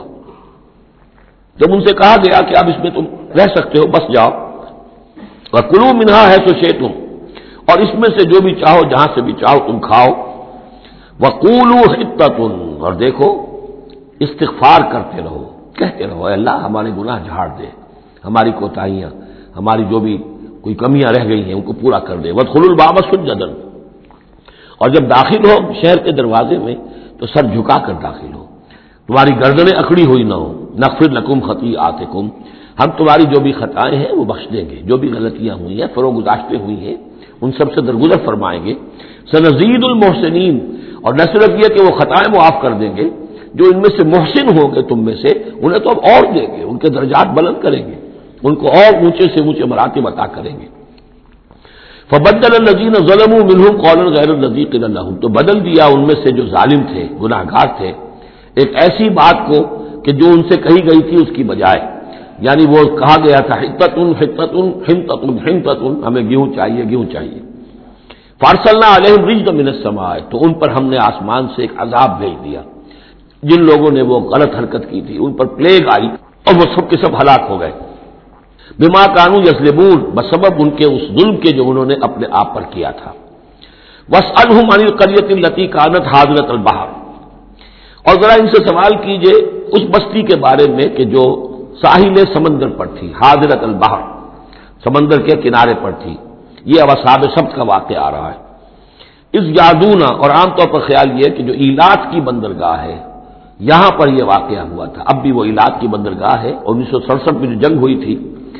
جب ان سے کہا گیا کہ اب اس میں تم رہ سکتے ہو، بس جاؤ، وَكُلُوا مِنْهَا حَيْثُ شِئْتُمْ، اور اس میں سے جو بھی چاہو جہاں سے بھی چاہو تم کھاؤ، وَقُولُوا حِطَّةٌ، اور دیکھو استغفار کرتے رہو، کہتے رہو اے اللہ ہمارے گناہ جھاڑ دے، ہماری کوتاہیاں، ہماری جو بھی کوئی کمیاں رہ گئی ہیں ان کو پورا کر دے، وَادْخُلُوا الْبَابَ سُجَّدًا، اور جب داخل ہو شہر کے دروازے میں تو سر جھکا کر داخل ہو، تمہاری گردنیں اکڑی ہوئی نہ ہو، نغفر لکم خطیئاتکم، ہم تمہاری جو بھی خطائیں ہیں وہ بخش دیں گے، جو بھی غلطیاں ہوئی ہیں فروغ گزاشتیں ہوئی ہیں ان سب سے درگزر فرمائیں گے، سنزید المحسنین، اور نہ صرف یہ کہ وہ خطائیں معاف کر دیں گے، جو ان میں سے محسن ہوں گے تم میں سے انہیں تو اب اور دیں گے، ان کے درجات بلند کریں گے، ان کو اور اونچے سے اونچے مراتب عطا کریں گے۔ فبدل الذین ظلموا منہم قولا غیر الذی قیل لہم، تو بدل دیا ان میں سے جو ظالم تھے، گناہ گار تھے، ایک ایسی بات کو کہ جو ان سے کہی گئی تھی اس کی بجائے، یعنی وہ کہا گیا تھا حطۃ حطۃ حنطۃ حنطۃ، ہمیں گیہوں چاہیے گیہوں چاہیے، فارسلنا علیہم رجزا من السماء، تو ان پر ہم نے آسمان سے ایک عذاب بھیج دیا، جن لوگوں نے وہ غلط حرکت کی تھی ان پر پلیگ آئی اور وہ سب کے سب ہلاک ہو گئے، بما کانوا یظلمون، بسبب ان کے اس ظلم کے جو انہوں نے اپنے آپ پر کیا تھا۔ واسألہم عن القریۃ التی کانت حاضرۃ البحر، اور ذرا ان سے سوال کیجئے اس بستی کے بارے میں کہ جو ساحل سمندر پر تھی، حاضرۃ البحر، سمندر کے کنارے پر تھی، یہ اب اصحاب سبت کا واقعہ آ رہا ہے۔ اس یادونا، اور عام طور پر خیال یہ کہ جو ایلات کی بندرگاہ ہے یہاں پر یہ واقعہ ہوا تھا، اب بھی وہ ایلات کی بندرگاہ ہے، 1967 میں جو جنگ ہوئی تھی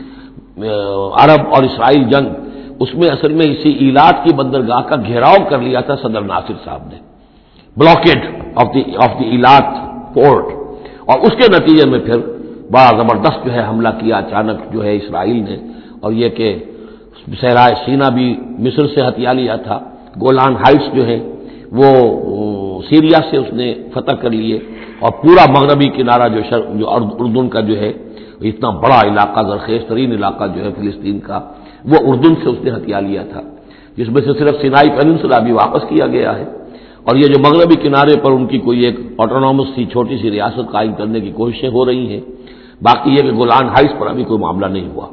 عرب اور اسرائیل جنگ، اس میں اصل میں اسی ایلات کی بندرگاہ کا گھیراؤ کر لیا تھا صدر ناصر صاحب نے، blockade of the Eilat port, اور اس کے نتیجے میں پھر بڑا زبردست جو ہے حملہ کیا اچانک جو ہے اسرائیل نے، اور یہ کہ صحرائے سینا بھی مصر سے ہتھیا لیا تھا، گولان ہائٹس جو ہے وہ سیریا سے اس نے فتح کر لیے، اور پورا مغربی کنارہ جو اردن کا جو ہے اتنا بڑا علاقہ، زرخیز ترین علاقہ جو ہے فلسطین کا، وہ اردن سے اس نے ہتھیا لیا تھا، جس میں سے صرف سینائی پیننسلا بھی واپس کیا گیا ہے، اور یہ جو مغربی کنارے پر ان کی کوئی ایک آٹونومس سی چھوٹی سی ریاست قائم کرنے کی کوششیں ہو رہی ہیں، باقی یہ کہ گولان ہائٹس پر ابھی کوئی معاملہ نہیں ہوا۔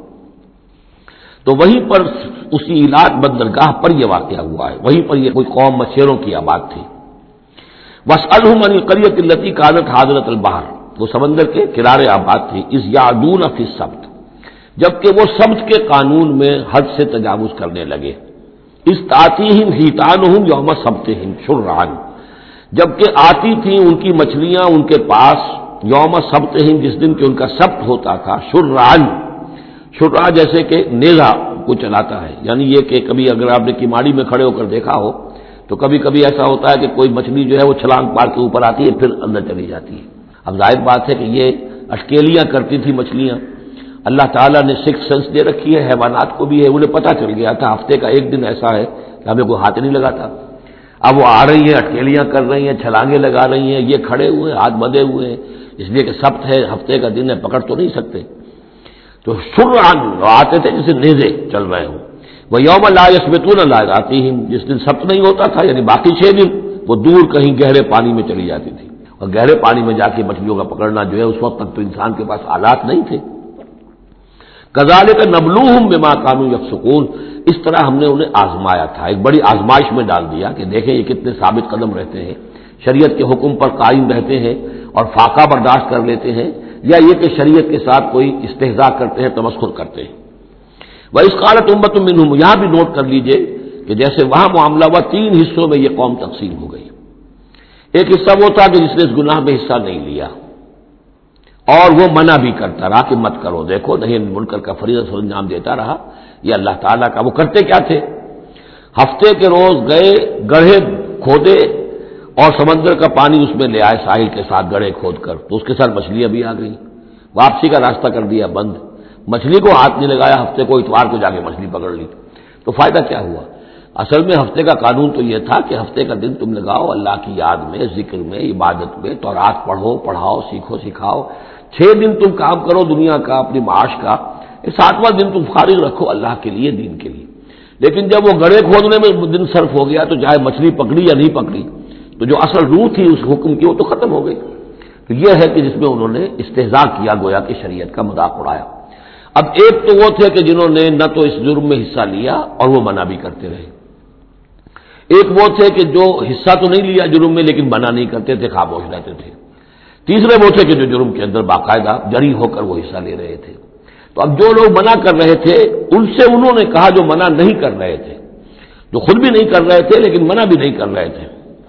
تو وہیں پر اسی ایلات بندرگاہ پر یہ واقعہ ہوا ہے، وہیں پر یہ کوئی قوم مچھیروں کی آباد تھی۔ واسألہم عن القریۃ التی کانت حاضرۃ البحر، وہ سمندر کے کنارے آباد تھی، اذ یعدون فی السبت، جبکہ وہ سبت کے قانون میں حد سے تجاوز کرنے لگے، اذ تأتیہم حیتانہم یوم سبتہم شرعا، جبکہ آتی تھیں ان کی مچھلیاں ان کے پاس یوم سبتہم، جس دن کہ ان کا سبت ہوتا تھا، شرعا، شرع جیسے کہ نیزہ کو چلاتا ہے، یعنی یہ کہ کبھی اگر آپ نے کماڑی میں کھڑے ہو کر دیکھا ہو تو کبھی کبھی ایسا ہوتا ہے کہ کوئی مچھلی جو ہے وہ چھلانگ مار کے اوپر آتی ہے پھر اندر چلی جاتی ہے۔ اب ظاہر بات ہے کہ یہ اٹکیلیاں کرتی تھی مچھلیاں، اللہ تعالیٰ نے سکس سینس دے رکھی ہے، حیوانات کو بھی ہے، انہیں پتہ چل گیا تھا ہفتے کا ایک دن ایسا ہے کہ ہمیں کوئی ہاتھ نہیں لگاتا، اب وہ آ رہی ہیں، اٹکیلیاں کر رہی ہیں، چھلانگیں لگا رہی ہیں، یہ کھڑے ہوئے ہاتھ بندھے ہوئے ہیں، اس لیے کہ سبت ہے، ہفتے کا دن ہے، پکڑ تو نہیں سکتے، تو شرعاً آتے تھے جیسے نیزے چل رہے ہوں، وہ یوم لا یثبتون لا آتیہم، جس دن سبت نہیں ہوتا تھا یعنی باقی 6 دن وہ دور کہیں گہرے پانی میں چلی جاتی تھی، اور گہرے پانی میں جا کے مچھلیوں کا پکڑنا جو ہے اس وقت تک تو انسان کے پاس آلات نہیں تھے۔ کذالک نبلوہم بما کانوا یفسقون، اس طرح ہم نے انہیں آزمایا تھا، ایک بڑی آزمائش میں ڈال دیا کہ دیکھیں یہ کتنے ثابت قدم رہتے ہیں، شریعت کے حکم پر قائم رہتے ہیں اور فاقہ برداشت کر لیتے ہیں، یا یہ کہ شریعت کے ساتھ کوئی استہزاء کرتے ہیں، تمسخر کرتے ہیں۔ وَإِذْ قَالَتْ أُمَّةٌ مِّنْهُمْ، یہاں بھی نوٹ کر لیجئے کہ جیسے وہاں معاملہ ہوا، تین حصوں میں یہ قوم تقسیم ہو گئی۔ ایک حصہ وہ تھا کہ جس نے اس گناہ میں حصہ نہیں لیا اور وہ منع بھی کرتا رہا کہ مت کرو، دیکھو نہیں منکر کا فریضہ سر انجام دیتا رہا، یہ اللہ تعالیٰ کا۔ وہ کرتے کیا تھے؟ ہفتے کے روز گئے، گڑھے کھودے اور سمندر کا پانی اس میں لے آئے ساحل کے ساتھ گڑھے کھود کر، تو اس کے ساتھ مچھلیاں بھی آ گئیں، واپسی کا راستہ کر دیا بند، مچھلی کو ہاتھ نہیں لگایا، ہفتے کو اتوار کو جا کے مچھلی پکڑ لی، تو فائدہ کیا ہوا؟ اصل میں ہفتے کا قانون تو یہ تھا کہ ہفتے کا دن تم لگاؤ اللہ کی یاد میں، ذکر میں، عبادت میں، تورات پڑھو، پڑھاؤ، سیکھو، سکھاؤ۔ 6 دن تم کام کرو دنیا کا، اپنی معاش کا، 7واں دن تم فارغ رکھو اللہ کے لیے، دین کے لیے۔ لیکن جب وہ گڑھے کھودنے میں دن صرف ہو گیا تو چاہے مچھلی پکڑی یا نہیں پکڑی، تو جو اصل روح تھی اس حکم کی وہ تو ختم ہو گئی۔ تو یہ ہے کہ جس میں انہوں نے استہزاء کیا، گویا کہ شریعت کا مذاق اڑایا۔ اب ایک تو وہ تھے کہ جنہوں نے نہ تو اس جرم میں حصہ لیا اور وہ منع بھی کرتے رہے، ایک وہ تھے کہ جو حصہ تو نہیں لیا جرم میں لیکن منع نہیں کرتے تھے، خاموش رہتے تھے، تیسرے وہ تھے کہ جو جرم کے اندر باقاعدہ جری ہو کر وہ حصہ لے رہے تھے۔ تو اب جو لوگ منع کر رہے تھے ان سے انہوں نے کہا جو منع نہیں کر رہے تھے، جو خود بھی نہیں کر رہے تھے لیکن منع بھی نہیں کر رہے تھے،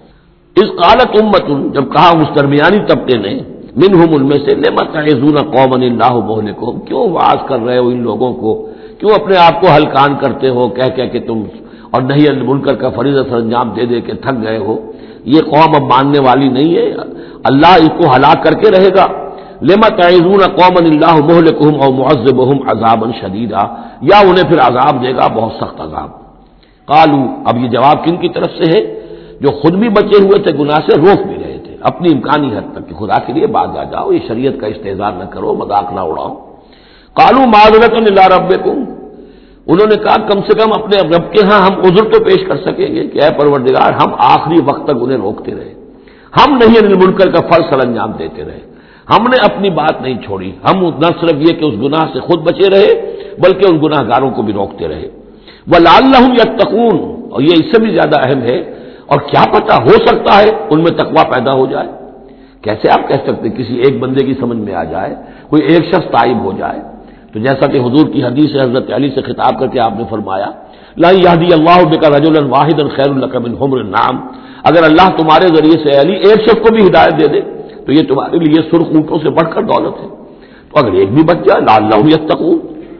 اس قالت امت، جب کہا اس درمیانی طبقے نے، منہم ان میں سے، لم تعظون قوما اللہ مہلکہم، کیوں واعظ کر رہے ہو ان لوگوں کو، کیوں اپنے آپ کو ہلکان کرتے ہو کہہ کہ تم، اور نہی عن المنکر کا فریضہ سر انجام دے دے کے تھک گئے ہو، یہ قوم اب ماننے والی نہیں ہے، اللہ اس کو ہلاک کر کے رہے گا۔ لم تعظون قوما اللہ مہلکہم او معذبہم عذابا شدیدا، یا انہیں پھر عذاب دے گا بہت سخت عذاب۔ قالوا، اب یہ جواب کن کی طرف سے ہے؟ جو خود بھی بچے ہوئے تھے گناہ سے، روک بھی رہے تھے اپنی امکانی حد تک کہ خدا کے لیے باز آ جاؤ، یہ شریعت کا استہزاء نہ کرو، مذاق نہ اڑاؤ۔ قالوا معذرۃ الی ربکم، انہوں نے کہا کم سے کم اپنے رب کے ہاں ہم عذر تو پیش کر سکیں گے کہ اے پروردگار، ہم آخری وقت تک انہیں روکتے رہے، ہم نہیں عن المنکر کا فرض سر انجام دیتے رہے، ہم نے اپنی بات نہیں چھوڑی، ہم نہ صرف یہ کہ اس گناہ سے خود بچے رہے بلکہ ان گناہ گاروں کو بھی روکتے رہے۔ وَلَعَلَّهُمْ يَتَّقُونَ، اور یہ اس سے بھی زیادہ اہم ہے، اور کیا پتہ ہو سکتا ہے ان میں تقویٰ پیدا ہو جائے۔ کیسے آپ کہہ سکتے کسی ایک بندے کی سمجھ میں آ جائے، کوئی ایک شخص تائب ہو جائے؟ تو جیسا کہ حضور کی حدیث ہے، حضرت علی سے خطاب کر کے آپ نے فرمایا، لا یہدی اللہ بک رجلا واحدا خیر لک من حمر النعم، اگر اللہ تمہارے ذریعے سے علی ایک شخص کو بھی ہدایت دے دے تو یہ تمہارے لیے سرخ اونٹوں سے بڑھ کر دولت ہے، تو اگر ایک بھی بچ جائے، لعلہم یتقون۔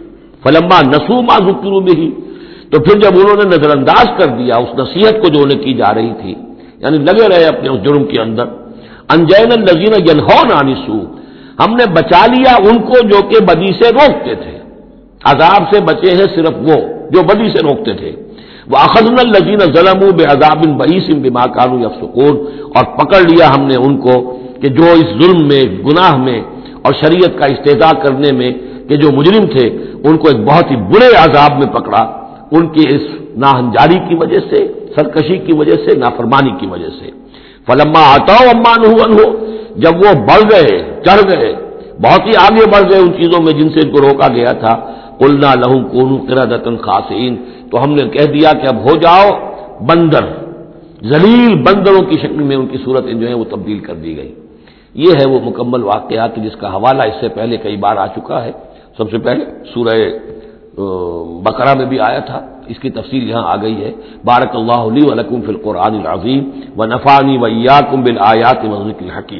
فلما نسوا ما ذکروا بہ، تو پھر جب انہوں نے نظر انداز کر دیا اس نصیحت کو جو انہیں کی جا رہی تھی، یعنی لگے رہے اپنے اس جرم کے اندر، انجینا الذین ینہون عن السوء، ہم نے بچا لیا ان کو جو کہ بدی سے روکتے تھے، عذاب سے بچے ہیں صرف وہ جو بدی سے روکتے تھے۔ وَأَخَذْنَا الَّذِينَ ظَلَمُوا بِعَذَابٍ بَئِيسٍ بِمَا كَانُوا يَفْسُقُونَ، اور پکڑ لیا ہم نے ان کو کہ جو اس ظلم میں، گناہ میں اور شریعت کا استہزاء کرنے میں کہ جو مجرم تھے، ان کو ایک بہت ہی برے عذاب میں پکڑا، ان کی اس ناہنجاری کی وجہ سے، سرکشی کی وجہ سے، نافرمانی کی وجہ سے۔ فلما آتوا عما نہوا عنہ، جب وہ بڑھ گئے، چڑھ گئے، بہت ہی آگے بڑھ گئے ان چیزوں میں جن سے ان کو روکا گیا تھا، قلنا لہم کونوا قردۃ خاسئین، تو ہم نے کہہ دیا کہ اب ہو جاؤ بندر، ذلیل بندروں کی شکل میں ان کی صورتیں جو ہیں وہ تبدیل کر دی گئی۔ یہ ہے وہ مکمل واقعات جس کا حوالہ اس سے پہلے کئی بار آ چکا ہے۔ سب سے پہلے سورہ بقرہ میں بھی آیا تھا، اس کی تفصیل یہاں آ گئی ہے۔ بارک اللہ لی و لکم فی القرآن العظیم و نفعنی و ایاکم بالآیات والذکر الحکیم۔